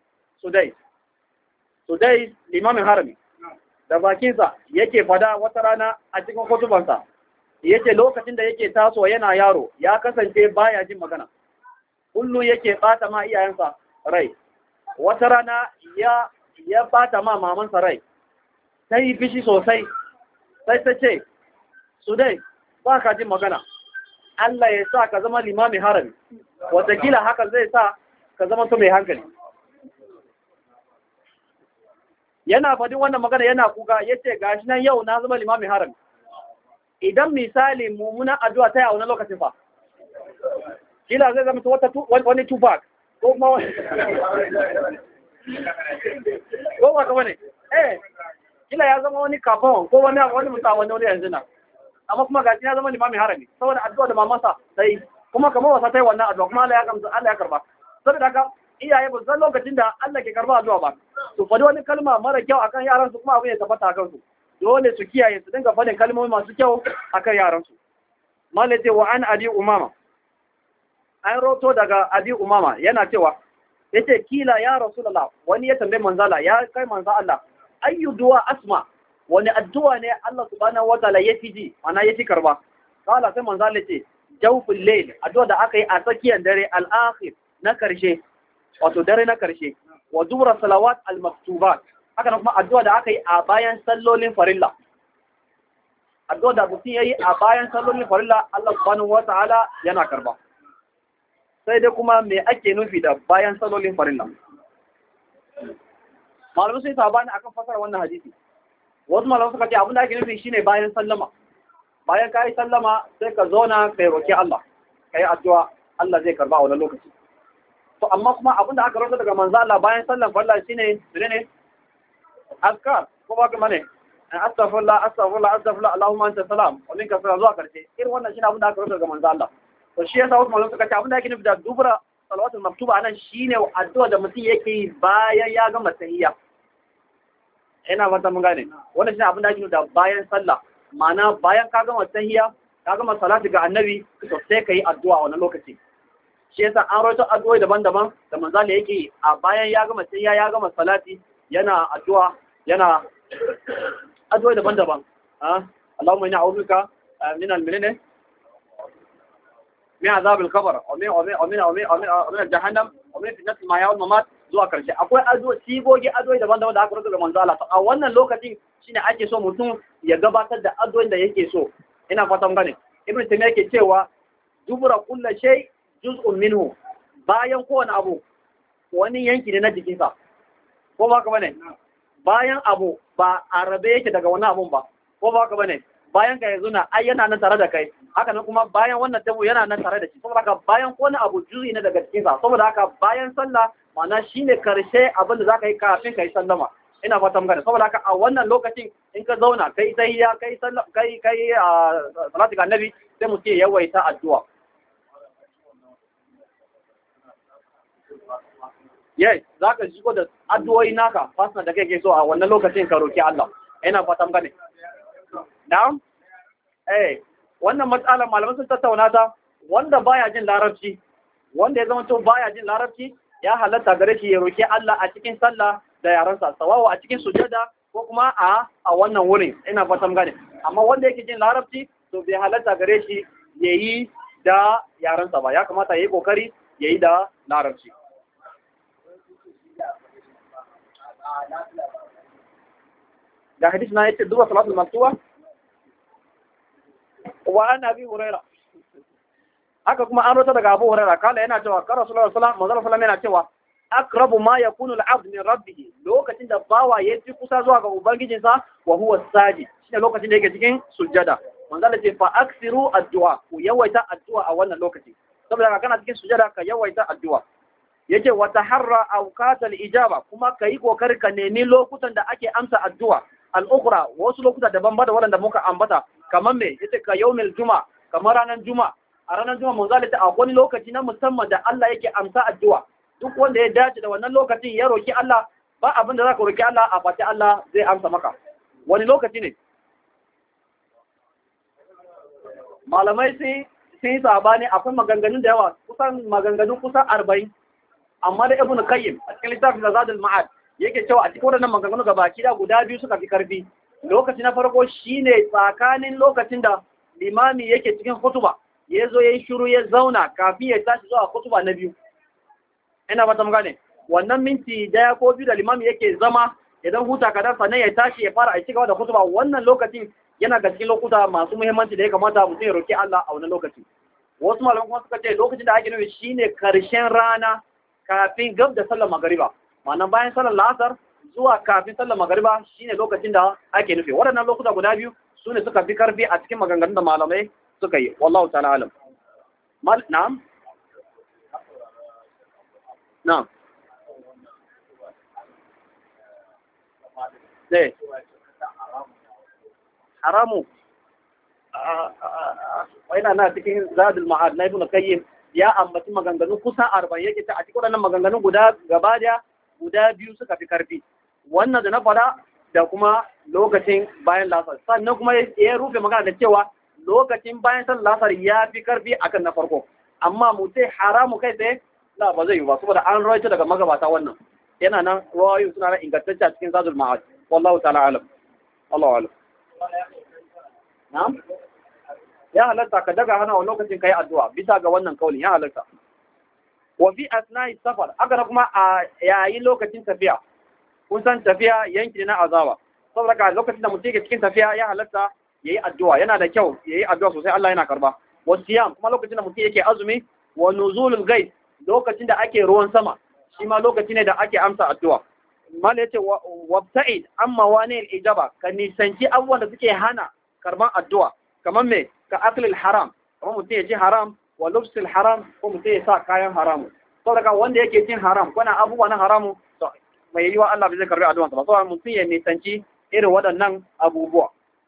Speaker 1: Sudai limamin harami da bakinsa yake fada wata rana a cikin kutubansa yake lokacin da yake tasowa yana yaro ya kasance baya jin magana kullu yake bata ma iyayensa rai wata rana ya bata ma mamansa rai sai fishi sosai sai ta ce Sudai ba ka jin magana Allah ya sa ka zama limamin harami watakila haka zai sa ka zama to mai hankali yana faɗin wannan magana yana kuka yace gashi nan yau na zama limamin harami idan misali mummunan addu'a ta yi a wani lokacin fa kila zai zama wani tupac ko kuma ko ba ka wani kila ya zama wani kafon ko wani musamman wani yanzu na amma kuma gashi ya zama limamin harami saboda addu'a da mamansa sai kuma kamar wasa ta yi wannan addu'a kuma Allah ya karba saboda haka iyaye ba san lokacin da Allah ke karba addu'a ba su faɗi wani kalma mara kyau akan yaran su kuma abin ya tabbata akan su dole su kiyaye su dinga faɗin kalmomi masu kyau akan yaran su malace wa an abi umama an roto daga abi umama yana cewa yace kila ya rasulullah wani ya tambaye manzala ya kai manzo Allah ayyu du'a asma wani addu'a ne Allah subhanahu wataala ya fi ji ana ya fi karba kala sai manzala ce jawful layl addu'a da aka yi a tsakiyar dare al-akhir na karshe wato dare na karshe wa dubra salawat al-maktubat haka kuma addu'a da aka yi a bayan sallolin farilla addu'a da mutum yayi a bayan sallolin farilla Allah subhanahu wataala yana karba sai dai kuma me ake nufi da bayan sallolin farilla malamu sai sabani akan fasara wannan hadisi wasu malamu suka ce abin da ake nufi shine bayan sallama bayan kai sallama sai ka zauna kai roki Allah kai addu'a Allah zai karba a wannan lokaci to amma kuma abin da aka rawaito daga manzo Allah bayan sallan farilla shine ne azkar ko ba kuma ne astaghfirullah Allahumma anta salam wa minka salam zuwa karshe irin wannan shine abin da aka rawaito daga manzo Allah to shi yasa wasu malamu suka ce abin da ake nufi da dubra salawatul maktuba anan shine addu'a da mutum yake yi bayan ya gama tahiyya ina fata mun gane wannan shine abin da ake nufi da bayan sallah ma'ana bayan ka gama tahiyya ka gama salati ga annabi to sai kai addu'a wannan lokaci shi yasa an rawaito addu'o'i daban-daban da manzo Allah yake a bayan ya gama tahiyya ya gama salati yana addu'a yana addu'o'i daban-daban Allahumma inna a'udhuka min al-milani من عذاب القبر ومن جهنم ومن فتنة المحيا والممات zuwa karshe akwai addu'a sigogi addu'o'i daban-daban da aka rubuta ga manzo Allah a wannan lokacin shine ake so mutum ya gabatar da addu'o'in da yake so ina fatan gane ibnu taymiya yake cewa dubura kullu shay juz'un minhu bayan kowane abu wani yanki ne na jikinsa ko ba ka bane bayan abu ba arabe yake daga wani abun ba ko ba ka bane bayan ka yanzu na ai yana nan tare da kai haka nan kuma bayan wannan tabo yana nan tare da shi saboda haka bayan wani abu juzi ne daga cikin sa saboda haka bayan sallah ma'ana shine karshe abin da zaka yi kafin kai sallama ina fata mun gane saboda haka a wannan lokacin in ka zauna kai tahiyya kai sallah kai salatu ga annabi sai mu ce yawaita addu'a yes zaka shigo da addu'o'i naka fasna da kake so a wannan lokacin ka roki Allah ina fatan gane na'am wannan matsalar malaman sun tattauna ta wanda baya jin larabci wanda ya zama to baya jin larabci ya halatta gare shi ya roki Allah a cikin sallah da yaransa sawawa a cikin sujada ko kuma a wannan wurin ina fatan gane amma wanda yake jin larabci to bai halatta gare shi yayi da yaransa ba ya kamata yayi kokari yayi da larabci da hadisi na yace duba salatul maktuba wa an abi huraira haka kuma an rota daga abu huraira kala yana cewa kan rasulullahi sallallahu alaihi wasallam yana cewa akrabu ma yakunu al-abd min rabbih lokacin da bawa ya ci kusa zuwa ga ubangijinsa wa huwa sajid shine lokacin da yake cikin sujjada manzo Allah ce fa aksiru addu'a ku yawaita addu'a a wannan lokaci saboda kana cikin sujjada ka yawaita addu'a yake wa taharra awqatal ijaba kuma kai kokari ka nemi lokutan da ake amsa addu'a al-ukhra wasu lokuta daban ba da wanda muka ambata kamar me yace ka yawmil juma kamar ranar juma a ranar juma manzo Allah a wani lokaci na musamman da Allah yake amsa addu'a duk wanda ya dace da wannan lokacin ya roki Allah ba abin da zaka roki Allah a fati Allah zai amsa maka wani lokaci ne malamai sun yi sabani akwai maganganun da yawa kusan 40 amma da ibn qayyim a cikin littafin zadul ma'ad yake cewa a cikin wannan maganganu gabaki da guda biyu suka fi karfi lokaci na farko shine tsakanin lokacin da limami yake cikin khutba yazo yayi shiru ya zauna kafin ya tashi zuwa khutba na biyu ina ba ta gane wannan minti daya ko biyu da limami yake zama idan huta kadar sannan ya tashi ya fara a cigaba da khutba wannan lokacin yana ga cikin lokuta masu muhimmanci da ya kamata mutum ya roki Allah a wannan lokaci wasu malaman kuma suka ce lokacin da ake nufi shine karshen rana kafin gab da sallar magariba ma'ana bayan sallar la'asar zuwa kafin sallar magariba shine lokacin da ake nufi waɗannan lokuta guda biyu su ne suka fi karfi a cikin maganganun da malamai suka yi wallahu ta'ala alam na'am na'am sai haramu yana na cikin zadul ma'ad na ibn qayyim ya ambaci maganganu kusan 40 yake ta a cikin wannan maganganun guda biyu suka fi karfi wannan da na fada da kuma lokacin bayan lasar sannan kuma ya rufe magana da cewa lokacin bayan san lasar ya fi karfi akan na farko amma mutai haramu kai sai la ba zai yi ba saboda an rawaito daga magabata wannan yana nan rawayu suna nan ingantacce a cikin zadul ma'ad wallahu ta'ala alam Allahu alam na'am ya halatta ka daga hana wa lokacin kai addu'a bisa ga wannan kaulin ya halatta wa fi asna'i safar aka kuma a yayin lokacin tafiya kun san tafiya yanki na azaba saboda ka lokacin da mutum yake cikin tafiya ya halatta yayi addu'a yana da kyau yayi addu'a sosai Allah yana karba wa siyam kuma lokacin da mutum yake azumi wa nuzulul ghaib lokacin da ake ruwan sama shi ma lokaci ne da ake amsa addu'a mal yace wabta'id amma wani al-ijaba ka nisanci abubuwan da suke hana karban addu'a kamar me ka aklil haram kamar mutum ya ci haram wa lubsil haram ko mutum ya sa kayan haramu saboda wanda yake cin haram ko na abubuwa na haramu to mai yiwa Allah bai zai karbi addu'a ba saboda mutum ya nisanci irin waɗannan abubuwa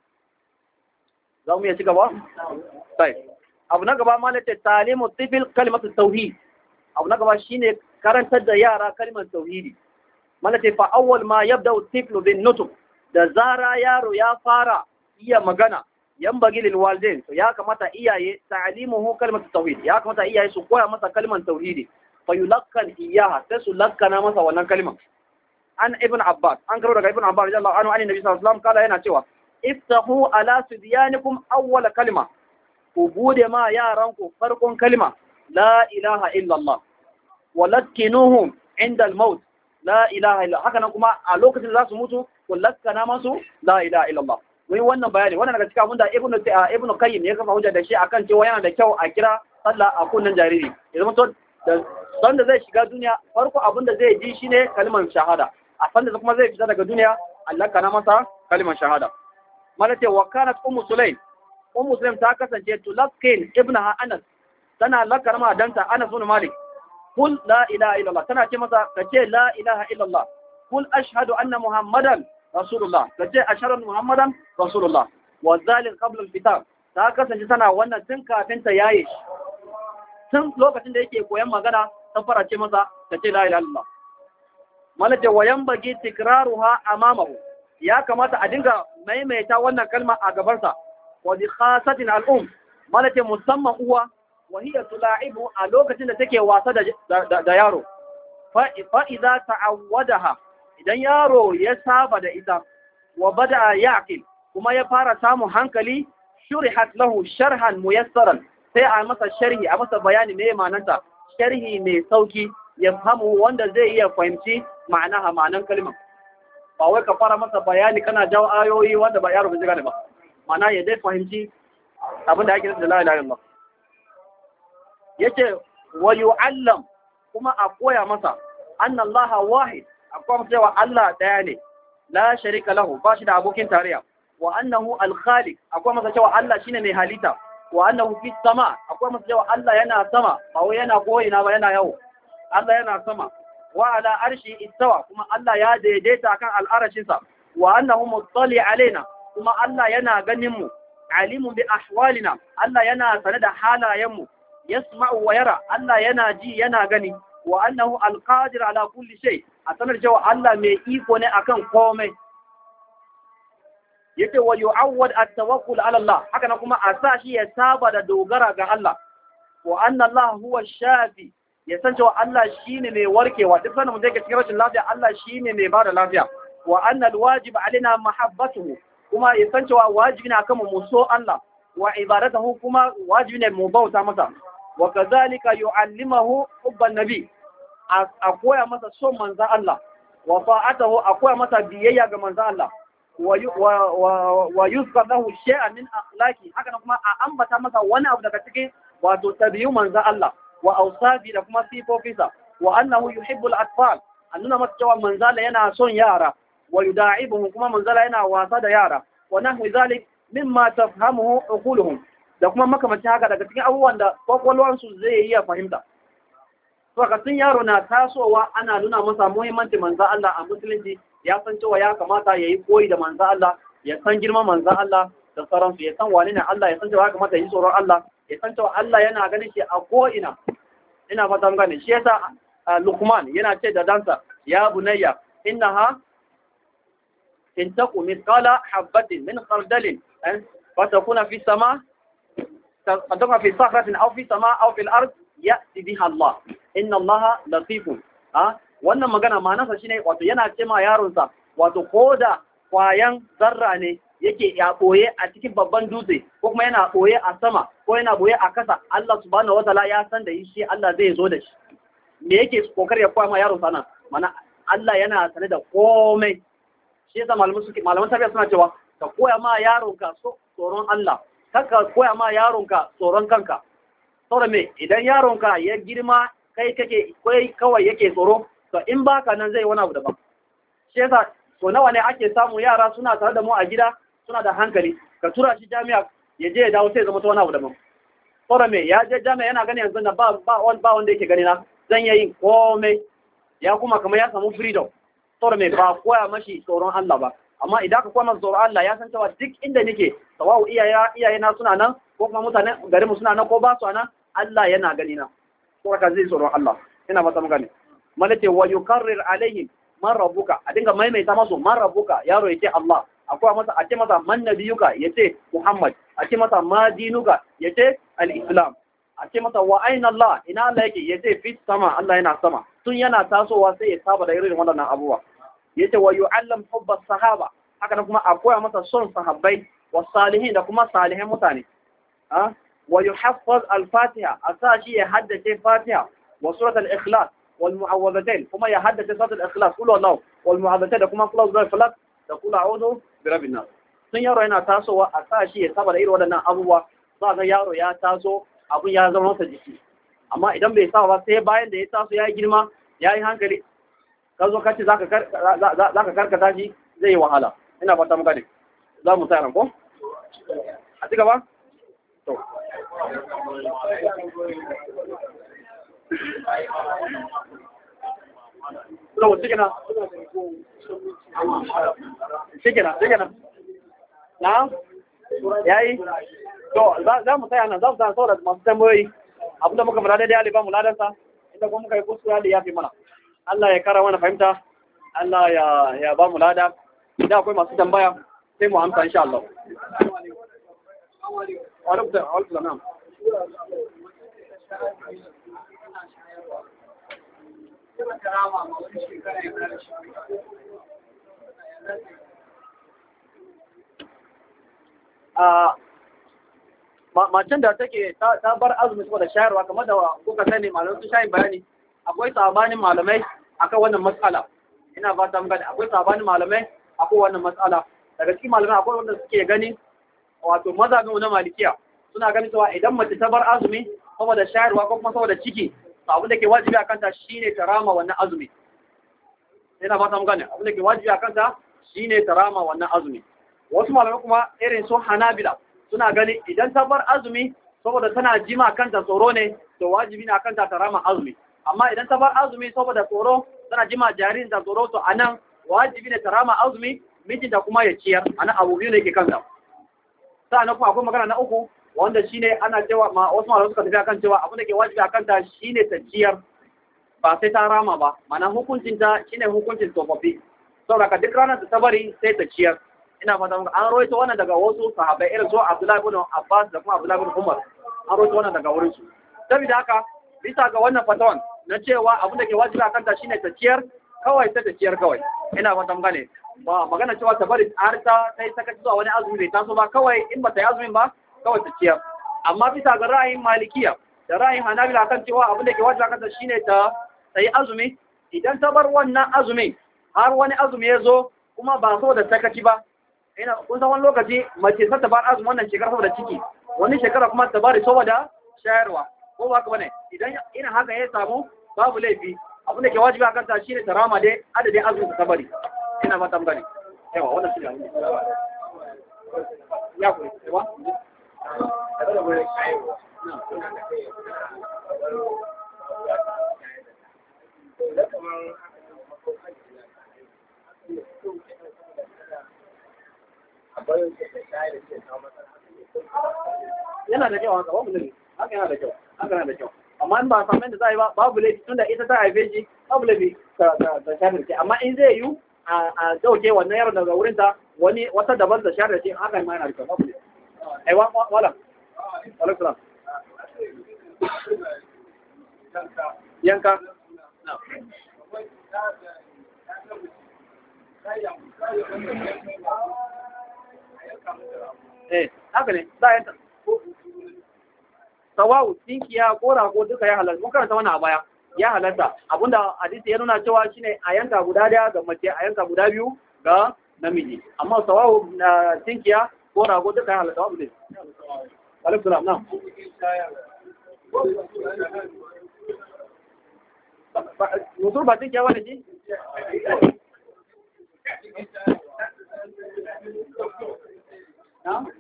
Speaker 1: za mu iya ci gaba sai abu na gaba ma lace talimu tifil kalimatu tauhid abu na gaba shine karantar da yara kalmar tauhidi mana ce fa awwal ma yabda tiflu bin nutq da zara yaro ya fara iya magana yanbaghi lil walidain to ya kamata iyaye ta'limuhu kalimatu tauhid ya kamata iyaye su koya masa kalmar tauhidi fa yulakkan iyaha sai su lakkana masa wannan kalmar an ibn abbas an karo daga ibn abbas radiyallahu anhu annabi sallallahu alaihi wasallam kala yana cewa iftahu ala sibyanikum awwal kalima ku bude ma yaranku farkon kalma la ilaha illallah walakkinuhum inda al-maut la ilaha illa haka nan kuma a lokacin da za su mutu ku lakkana masu la ilaha illallah wai wannan bayani wannan daga cikin abin da ibnu qayyim ya kafa hujja da shi akan cewa yana da kyau a kira sallah a kunnan jariri idan mutum da sanda zai shiga duniya farko abin da zai ji shine kalmar shahada a sanda kuma zai fita daga duniya Allah kana masa kalmar shahada malaka wa kanat ummu sulaim ta kasance tulakkin ibnaha anas tana lakar ma danta anas bin malik kul la ilaha illallah tana ce masa kace la ilaha illallah kul ashhadu anna muhammadan rasulullah kace ashhadu muhammadan rasulullah wa zalika qabla al-kitab ta kasance tana wannan tun kafin ta yaye shi tun lokacin da yake koyan magana ta fara ce masa kace la ilaha illallah malaka wayan bagi tikraruha amamahu ya kamata a dinga maimaita wannan kalma a gabansa wa bi khasatin al'um malaka musamman uwa wa hiya tula'ibu a lokacin da take wasa da yaro fa idza ta'awwadaha idan yaro ya saba da ita wa bada yaqil kuma ya fara samun hankali shurihat lahu sharhan muyassaran sai a masa sharhi a masa bayani me ma'anarta sharhi mai sauki ya fahimu wanda zai iya fahimci ma'anan kalmar ba wai ka fara masa bayani kana jawo ayoyi wanda ba yaro bai gane ba ma'ana ya dai fahimci abin da ake nufi da la ilaha illallah yace wa yu'allam kuma a koya masa anna Allah wahid akwai masa cewa Allah daya ne la sharika lahu ba shi da abokin tarayya wa annahu al-khaliq akwai masa cewa Allah shine mai halitta wa annahu fi sama akwai masa cewa Allah yana sama ba wai yana koyina ba yana yawo Allah yana sama wa ala arshi istawa kuma Allah ya daidaita kan al'arashinsa wa annahu muttali alaina kuma Allah yana ganin mu alimun bi ahwalina Allah yana sane da halayen mu yasma'u wa yara Allah yana ji yana gani wa annahu alqadir ala kulli shay a sanar cewa Allah mai iko ne akan komai yace wa yu'awwad at-tawakkul ala Allah haka na kuma a sa shi ya saba da dogara ga Allah wa anna Allah huwa shafi ya san cewa Allah shine mai warkewa duk sanin mun da ke cikin rashin lafiya Allah shine mai bada lafiya wa anna al-wajib alaina mahabbatuhu kuma ya san cewa wajibi ne akan mu so Allah wa ibadatuhu kuma wajibi ne mu bauta masa wa kadhalika yu'allimuhu hubban nabi a koya masa son manzon Allah wa ta'atuhu a koya masa biyayya ga manzon Allah wa yuzkar lahu shay'an min akhlaqi haka kuma a ambata masa wani abu daga cikin wato tabi'u manzon Allah wa awsafi da kuma sifofinsa wa annahu yuhibbul atfal annuna masa cewa manzala yana son yara wa yuda'ibuhum kuma manzala yana wasa da yara wa nahwi zalik mimma tafhamuhu uquluhum da kuma makamancin haka daga cikin abubuwan da kwakwalwar su zai iya fahimta to kasin yaro na tasowa ana nuna masa muhimmancin manzon Allah a musulunci ya san cewa ya kamata yayi koyi da manzon Allah ya san girman manzon Allah da sauransu ya san wane ne Allah ya san cewa ya kamata yi tsoron Allah ya san cewa Allah yana ganin shi a ko'ina ina fatan gane shi yasa Luqman yana ce da dansa ya bunayya innaha in taqu mithqala habatin min khardalin fatakuna fi sama fatakuna fi sakhratin aw fi sama aw fil ard ya'ti biha Allah inna Allah latifun wannan magana ma'anarsa shine wato yana ce ma yaronsa wato koda kwayan zarra ne yake ya boye a cikin babban dutse ko kuma yana boye a sama ko yana boye a kasa Allah subhanahu wataala ya san da shi Allah zai zo da shi me yake kokari ya koya ma yaron sana mana Allah yana sane da komai shi yasa malaman tarbiyya suna cewa ka koya ma yaronka tsoron Allah kaka koya ma yaronka tsoron kanka saboda me idan yaronka ya girma kai kawai yake tsoro to in baka nan zai wani abu daban shi yasa so nawa ne ake samu yara suna tare da mu a gida suna da hankali ka tura shi jami'a ya je ya dawo sai zama ta wani abu daban saboda me ya je jami'a yana gani yanzu na ba wanda yake gani na zan iya yin komai ya kuma kamar ya samu freedom saboda me ba koya mashi tsoron Allah ba amma idan ka koya masa tsoron Allah ya san cewa duk inda nake sawawu iyaye na suna nan ko kuma mutanen garinmu suna nan ko ba su nan Allah yana gani na saboda zai tsoron Allah ina ba ta magana malace wa yukarrir alaihim man rabbuka a dinga maimaita masu man rabbuka yaro yace Allah akwai masa a ce masa man nabiyuka yace Muhammad a ce masa ma dinuka yace al-islam a ce masa wa aina Allah ina Allah yake yace fi sama Allah yana sama tun yana tasowa sai ya saba da irin waɗannan abubuwa yace wa yu'allam hubba sahaba haka kuma akwai masa son sahabbai wa salihin da kuma salihin mutane wa yuhaffaz al-fatiha asashi ya haddace fatiha wa surat al-ikhlas والمعوذتين كما يحدث صوت الإخلاص قولوا الله والمعوذتين كما قولوا ذو الفلق تقول أعوذ برب الناس sun yaro yana tasowa a sa shi ya saba da irin waɗannan abubuwa za ga yaro ya taso abun ya zama masa jiki amma idan bai saba ba sai bayan da ya taso ya yi girma ya yi hankali ka zo kace za ka karkata shi zai yi wahala ina fata muka ne za mu tsaya ko a ci gaba to No, shikenan. Na? Yayi? To, za mu tsaya nan, za mu tsaya saboda masu tambayoyi. Abinda muka fara daidai alifa mu ladansa, inda kuma muka yi kuskura da ya fi mana. Allah ya kara mana fahimta, Allah ya ba mu lada. Idan akwai masu tambaya sai mu amsa insha Allah. Alaikum. Macen da take ta bar azumi saboda shayarwa kamar da kuka sani malamai sun shayin bayani akwai sabanin malamai akan wannan matsala. Ina ba ta gani akwai sabanin malamai akan wannan matsala. Daga cikin malamai akwai wanda suke gani wato mazhabin na malikiya suna ganin cewa idan mace ta bar azumi saboda shayarwa ko kuma saboda ciki abin da ke wajibi akan ta shine ta rama wannan azumi. Ina ba ta gani abin da ke wajibi akan ta shine ta rama wannan azumi. Wasu malamai kuma irin su Hanabila suna gani idan ta bar azumi saboda tana jima kanta tsoro ne to wajibi ne akan ta rama azumi. Amma idan ta bar azumi saboda tsoro tana jima jaririn ta tsoro to anan wajibi ne ta rama azumi mijinta kuma ya ciyar. Anan abu biyu ne yake kanta. Sa'annan kuma akwai magana na uku wanda shine ana cewa wasu malamai suka tafi akan cewa abin da ke wajibi akan ta shine ta ciyar ba sai ta rama ba. Ma'ana hukuncin ta shine hukuncin tsofaffi. Saboda ka duk ranar da ta bari sai ta ciyar. Ina fata muka an rawaito wannan daga wasu sahabbai irin su Abdullahi ibn Abbas da kuma Abdullahi ibn Umar an rawaito wannan daga wurin su. Saboda haka bisa ga wannan fatawan na cewa abin da ke wajibi akan ta shine ta ciyar kawai sai ta ciyar kawai. Ina fata muka ne ba magana cewa ta bari har ta sai saka zuwa wani azumi bai taso ba kawai in ba ta yi azumin ba kawai ta ciyar. Amma bisa ga ra'ayin Malikiya da ra'ayin Hanabila kan cewa abin da ke wajibi akan ta shine ta yi azumi idan ta bar wannan azumin har wani azumi ya zo kuma ba so da sakaci ba. Kun san wani lokaci mace sai ta bar azumi wannan shekara saboda ciki wani shekara kuma ta bari saboda shayarwa ko ba ka bane idan ina haka ya samu babu laifi abin da ke wajibi akan ta shine ta rama dai adadin azumi ta bari ina fata mun gane yawa wannan shi ne ya ku yawa yana da kyau haka babu laifi haka yana da kyau amma in ba a samu da za a yi ba babu laifi tunda ita ta haife shi babu laifi ta shafirce amma in zai yi a dauke wannan yaron daga wurin ta wani wata daban da shafirce haka ma yana da kyau babu laifi aiwa wala alaikum yanka haka ne za a yanta sawawu tinkiya ko rago duka ya halatta mun karanta wannan a baya ya halatta abinda hadisi ya nuna cewa shine a yanka guda daya ga mace a yanka guda biyu ga namiji amma sawawu tinkiya ko rago duka ya halatta babu ne alaikum salam na'am mutur ba tinkiya wani ji na'am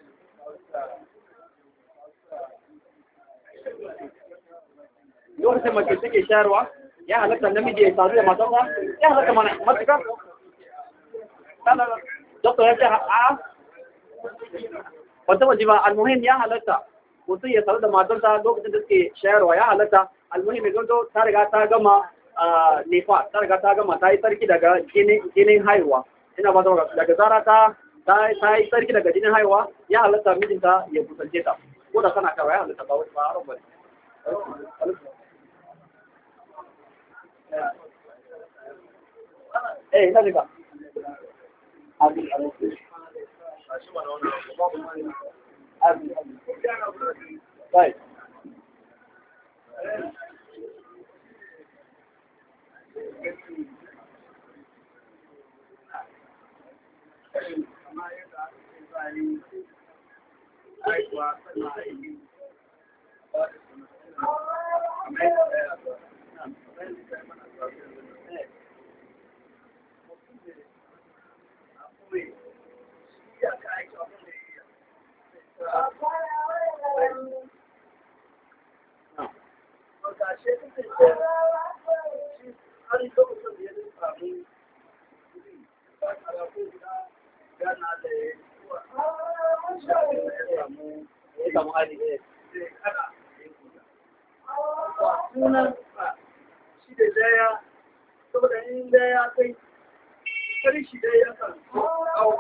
Speaker 1: lokacin mace take shayarwa ya halatta namiji ya sadu da matarsa ya halatta mana matuka doktor ya ce a wata waje ba almuhim ya halatta mutum ya sadu da matarsa lokacin da suke shayarwa ya halatta almuhim ya zonto ta riga ta gama nefa ta riga ta gama ta yi sarki daga jinin haihuwa ina ba daga zara ta yi sarki daga jinin haihuwa ya halatta mijinta ya kusance ta ko da tana kawai ya halatta ba a haram ba ina jika right
Speaker 2: saboda inda ya kai karshe da ya kan kawo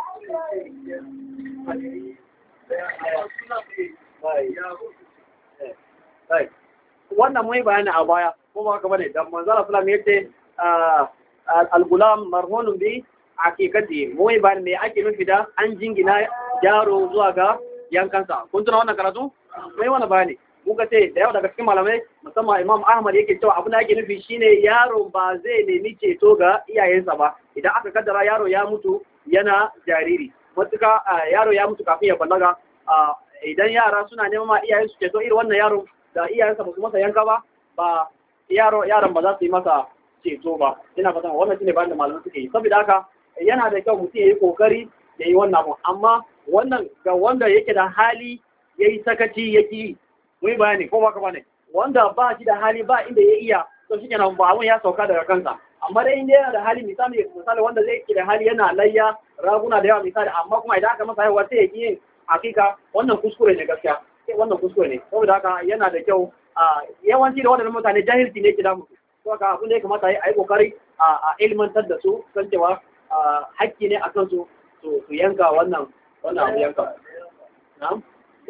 Speaker 1: wannan mai bayani a baya ko ba ka bane dan manzala sallallahu alaihi wasallam yace al-gulam marhunun bi hakikati mai bayani me ake nufi da an jingina yaro zuwa ga yankansa kun tuna wannan karatu mai wannan bayani muka ce da yawa daga cikin malamai musamman Imam Ahmad yake cewa abin da ake nufi shine yaro ba zai nemi ceto ga iyayensa ba idan aka kaddara yaro ya mutu yana jariri matuka yaro ya mutu kafin ya balaga idan yara suna neman ma iyayen su ceto irin wannan yaro da iyayensa ba su masa yanka ba yaron ba za su yi masa ceto ba ina fatan wannan shine bayan da malamai suke yi saboda haka yana da kyau mutum ya yi kokari ya yi wannan abu amma wannan ga wanda yake da hali ya yi sakaci ya ki mun bayani ko baka bane wanda ba shi da hali ba inda ya iya to shi kenan ba abun ya sauka daga kansa amma dai inda yana da hali misali wanda zai ki da hali yana layya raguna da yawa misali amma kuma idan aka masa haihuwa sai ya ki yin hakika wannan kuskure ne gaskiya wannan kuskure ne saboda haka yana da kyau yawanci da wadannan mutane jahilci ne ke damu to haka abin da ya kamata a yi kokari a ilmantar da su san cewa hakki ne akan su su yanka wannan abu yanka na'am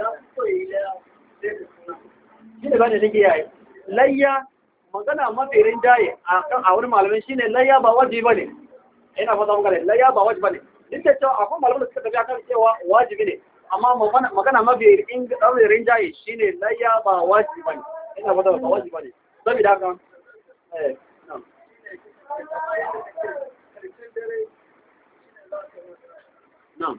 Speaker 1: shi ne bane nake yayi layya magana mafi rinjaye a wurin malamai shine layya ba wajibi bane ina fata muka layya ba wajibi bane duk da cewa akwai malamai da suka tafi akan cewa wajibi ne amma magana mafi rinjaye shine layya ba wajibi bane ina fata ba wajibi bane saboda haka na'am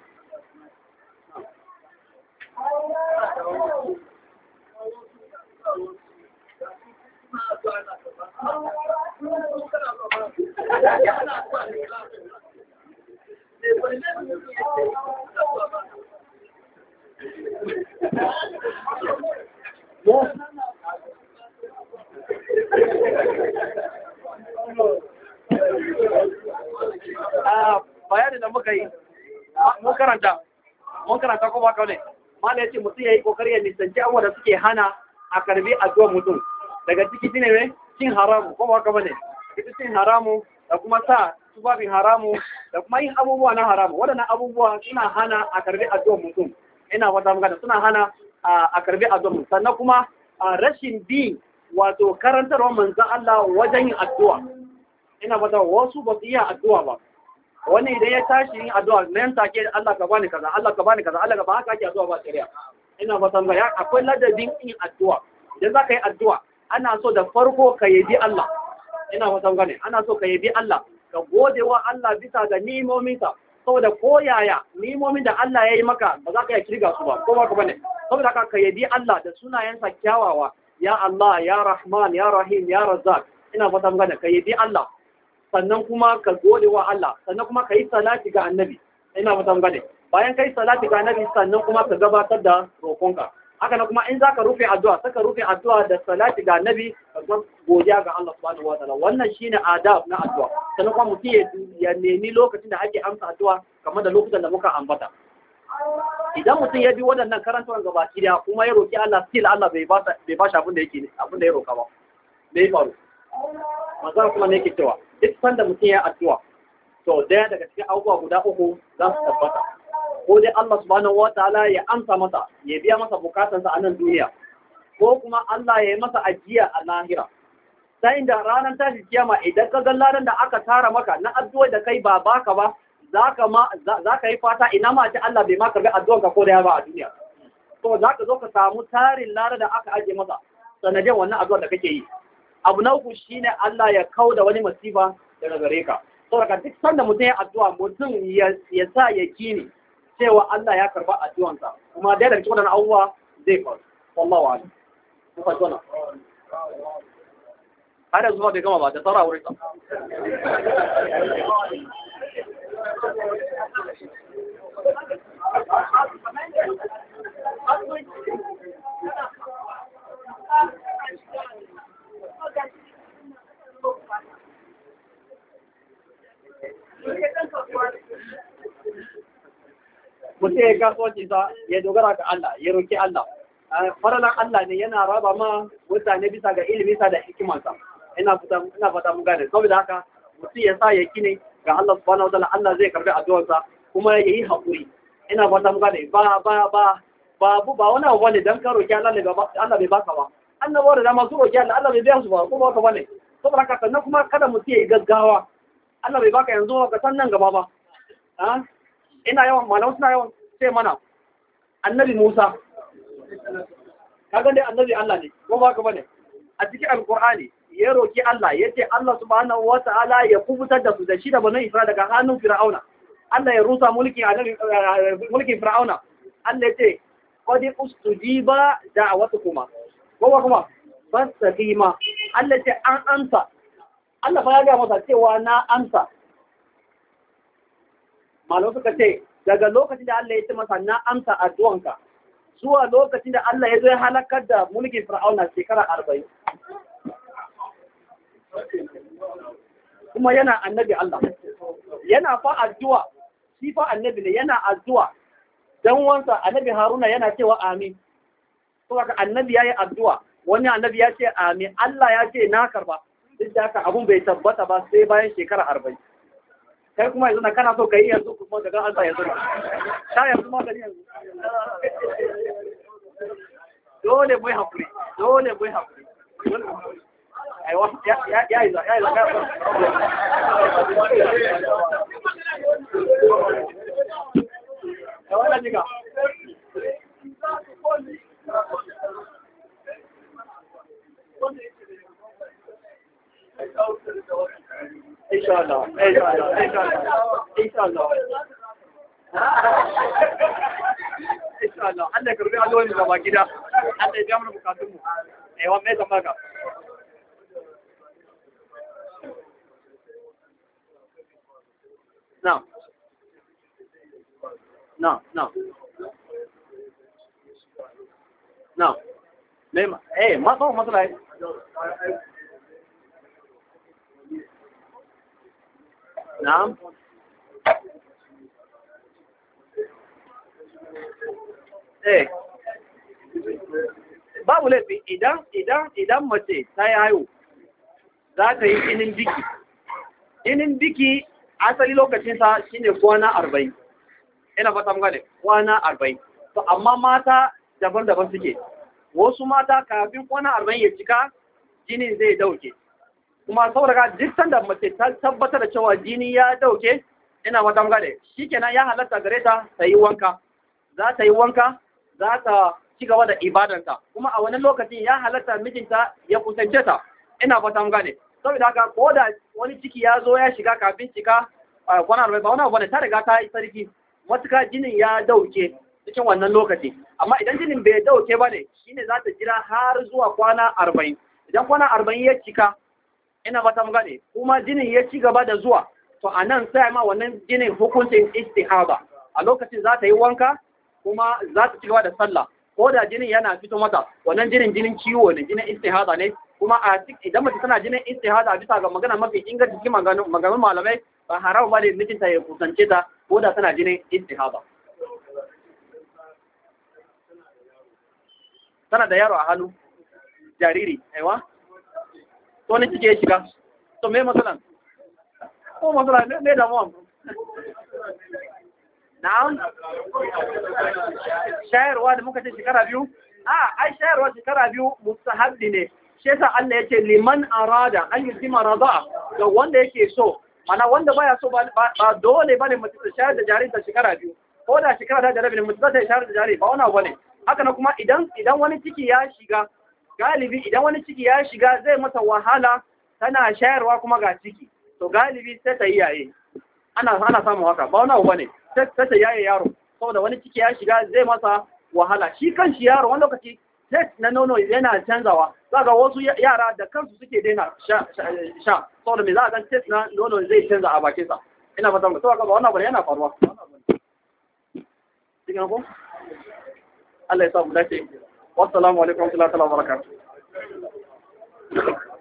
Speaker 1: bayanin da muka yi mun karanta ko ba kawai mana yace mutum yayi kokari ya nisanci abubuwa da suke hana a karbi addu'ar mutum daga ciki shine ne cin haramu ko ba haka bane cin haramu da kuma sa tubabin haramu da kuma yin abubuwa na haramu waɗannan abubuwa suna hana a karbi addu'ar mutum ina wata magana suna hana a karbi addu'ar mutum sannan kuma rashin bi wato karantarwa manzon Allah wajen yin addu'a ina wata wasu ba su iya addu'a ba wani idan ya tashi yin addu'a nan take Allah ka bani kaza Allah ka bani kaza Allah ka ba haka ake addu'a ba shari'a ina ba san ga akwai ladabin yin addu'a idan za ka yi addu'a ana so da farko ka yabi Allah ina ba san gane ana so ka yabi Allah ka gode wa Allah bisa ga ni'imominsa saboda koyaya ni'imomin da Allah ya yi maka ba za ka iya kirga su ba ko ba ka bane saboda haka ka yabi Allah da sunayensa kyawawa ya Allah ya Rahman ya Rahim ya Razzaq ina ba san gane ka yabi Allah sannan kuma ka gode wa Allah sannan kuma ka yi salati ga annabi ina mutan gane bayan ka yi salati ga annabi sannan kuma ka gabatar da roƙonka haka na kuma in za ka rufe addu'a saka rufe addu'a da salati ga annabi ka godiya ga Allah subhanahu wa ta'ala wannan shine adab na addu'a sannan kuma mutum ya nemi lokacin da ake amsa addu'a kamar da lokutan da muka ambata idan mutum ya bi waɗannan karantawan gabaki da kuma ya roki Allah still Allah bai ba shi abin da ya roka ba bai faru manzon kuma ne yake cewa duk sanda mutum ya addu'a to daya daga cikin abubuwa guda uku za su tabbata ko dai Allah subhanahu wataala ya amsa masa ya biya masa bukatansa a nan duniya ko kuma Allah ya yi masa ajiya a lahira sai da ranar tashi kiyama idan ka ga ladan da aka tara maka na addu'a da kai ba baka ba zaka yi fata ina ma ce Allah bai maka ga addu'an ka ko da ya ba a duniya to zaka zo ka samu tarin ladan da aka aje masa sanadin wannan addu'ar da kake yi abu na uku shine Allah ya kauda wani masifa daga gare ka saboda duk sanda mutum ya addu'a mutum ya sa ya kini cewa Allah ya karba addu'ansa kuma da daga cikin wannan abubuwa zai faru wallahu a'lam ku fahimta na har yanzu bai gama ba da saura wurin sa mutum ya kasuwanci sa ya dogara ga Allah ya roki Allah faralan Allah ne yana raba ma mutane bisa ga ilimi sa da hikimansa ina fata mun gane saboda haka mutum ya sa yaki ne ga Allah subhanahu wataala, Allah zai karbi addu'arsa kuma yayi hakuri. Ina fata muka ne ba wani abu bane dan ka roki Allah bai baka ba. Annabawa da dama su roki Allah bai biya su ba, ko ba ka bane. Saboda haka sannan kuma kada mutum yayi gaggawa. Allah bai baka yanzu ka san nan gaba ba. Ina yawan malamai suna yawan sai mana annabi Musa kaga dai annabi Allah ne, ko ba ka bane. A cikin alqur'ani ya roki Allah yace Allah subhanahu wataala ya kubutar da su da shi da bani Isra'ila daga hannun Fir'auna. Allah ya rusa mulkin Fir'auna. Allah yace qad ustujiba da'watukuma, ko ba kuma fastaqima. Allah yace an amsa. Allah fa ya ga masa cewa na amsa. Malamai suka ce daga lokacin da Allah ya ce masa na amsa addu'anka zuwa lokacin da Allah ya zo ya halakar da mulkin Fir'auna shekara 40. Kuma yana annabi Allah. Yana fa addu'a, shi fa annabi ne yana addu'a. Dan wansa annabi Haruna yana cewa amin. Saboda annabi yayi addu'a, wani annabi ya ce amin, Allah ya ce na karba. Duk da haka abun bai tabbata ba sai bayan shekara 40. Kai kuma yanzu na kana so kai yanzu kuma daga Allah yanzu. Ta yanzu ma gani yanzu. Dole mu yi hakuri. Aiwa ya yi wannan jiga. Inshallah. Allah ya karbi alwani da gaba gida. Allah ya biya mana bukatun mu. Aiwa me ta maka. No. Nema. Masalah. Na'am. Babu laifi idan mace ta yi haihu za ta yi jinin biki. Jinin biki asali lokacinsa shine kwana 40. Ina fata mun gane kwana 40. To amma mata daban-daban suke. Wasu mata kafin kwana 40 ya cika jinin zai dauke. Kuma saboda duk sanda mace ta tabbatar da cewa jini ya dauke, ina fata mun gane shikenan ya halatta gare ta ta yi wanka. Za ta yi wanka, za ta ci gaba da ibadanta. Kuma a wani lokacin ya halatta mijinta ya kusance ta. Ina fata mun gane. Saboda haka ko da wani ciki ya zo ya shiga kafin cika kwana 40 ba wani abu ne ta riga ta yi sarki. Matuka jinin ya dauke cikin wannan lokaci. Amma idan jinin bai dauke ba ne, shine za ta jira har zuwa kwana 40. Idan kwana 40 ya cika, ina fata mun gane, kuma jinin ya ci gaba da zuwa, to a nan sai ma wannan jinin hukuncin istihaba. A lokacin za ta yi wanka, kuma za ta ci gaba da sallah. Ko da jinin yana fito mata, wannan jinin ciwo ne, jinin istihada ne. Kuma idan mace tana jinin istihada bisa ga magana mafi inganci cikin maganganun malamai, ba haram ba ne mijinta ya kusance ta ko da tana jinin istihada. Tana da yaro a hannu, jariri, aiwa? To ne cike ya shiga. To me matsalan? Ko matsala ne damuwa? Na'am? Shayarwa da muka ce shekara 2? Ai shayarwa shekara 2 mustahabbi ne. Shi yasa Allah ya ce liman arada an yutima rada ga wanda yake so. Mana wanda baya so ba dole bane mutum ta shayar da jaririnta shekara 2. Ko da shekara da rabi ne mutum ta shayar da jariri ba wani abu ne. Haka na kuma idan wani ciki ya shiga, galibi idan wani ciki ya shiga zai mata wahala tana shayarwa kuma ga ciki. To galibi sai ta yi yaye. Ana samun haka ba wani abu bane. Sai ta yaye yaro saboda wani ciki ya shiga zai masa wahala. Shi kan shi yaro wani lokaci test na nono yana canzawa. Za ga wasu yara da kansu suke daina sha saboda me za a ga test na nono zai canza a bakinsa. Ina fata mu saboda ba wannan abu yana faruwa. Cikin ko? Allah ya sa mu dace. Wassalamu alaikum wa rahmatullahi wa barakatuh.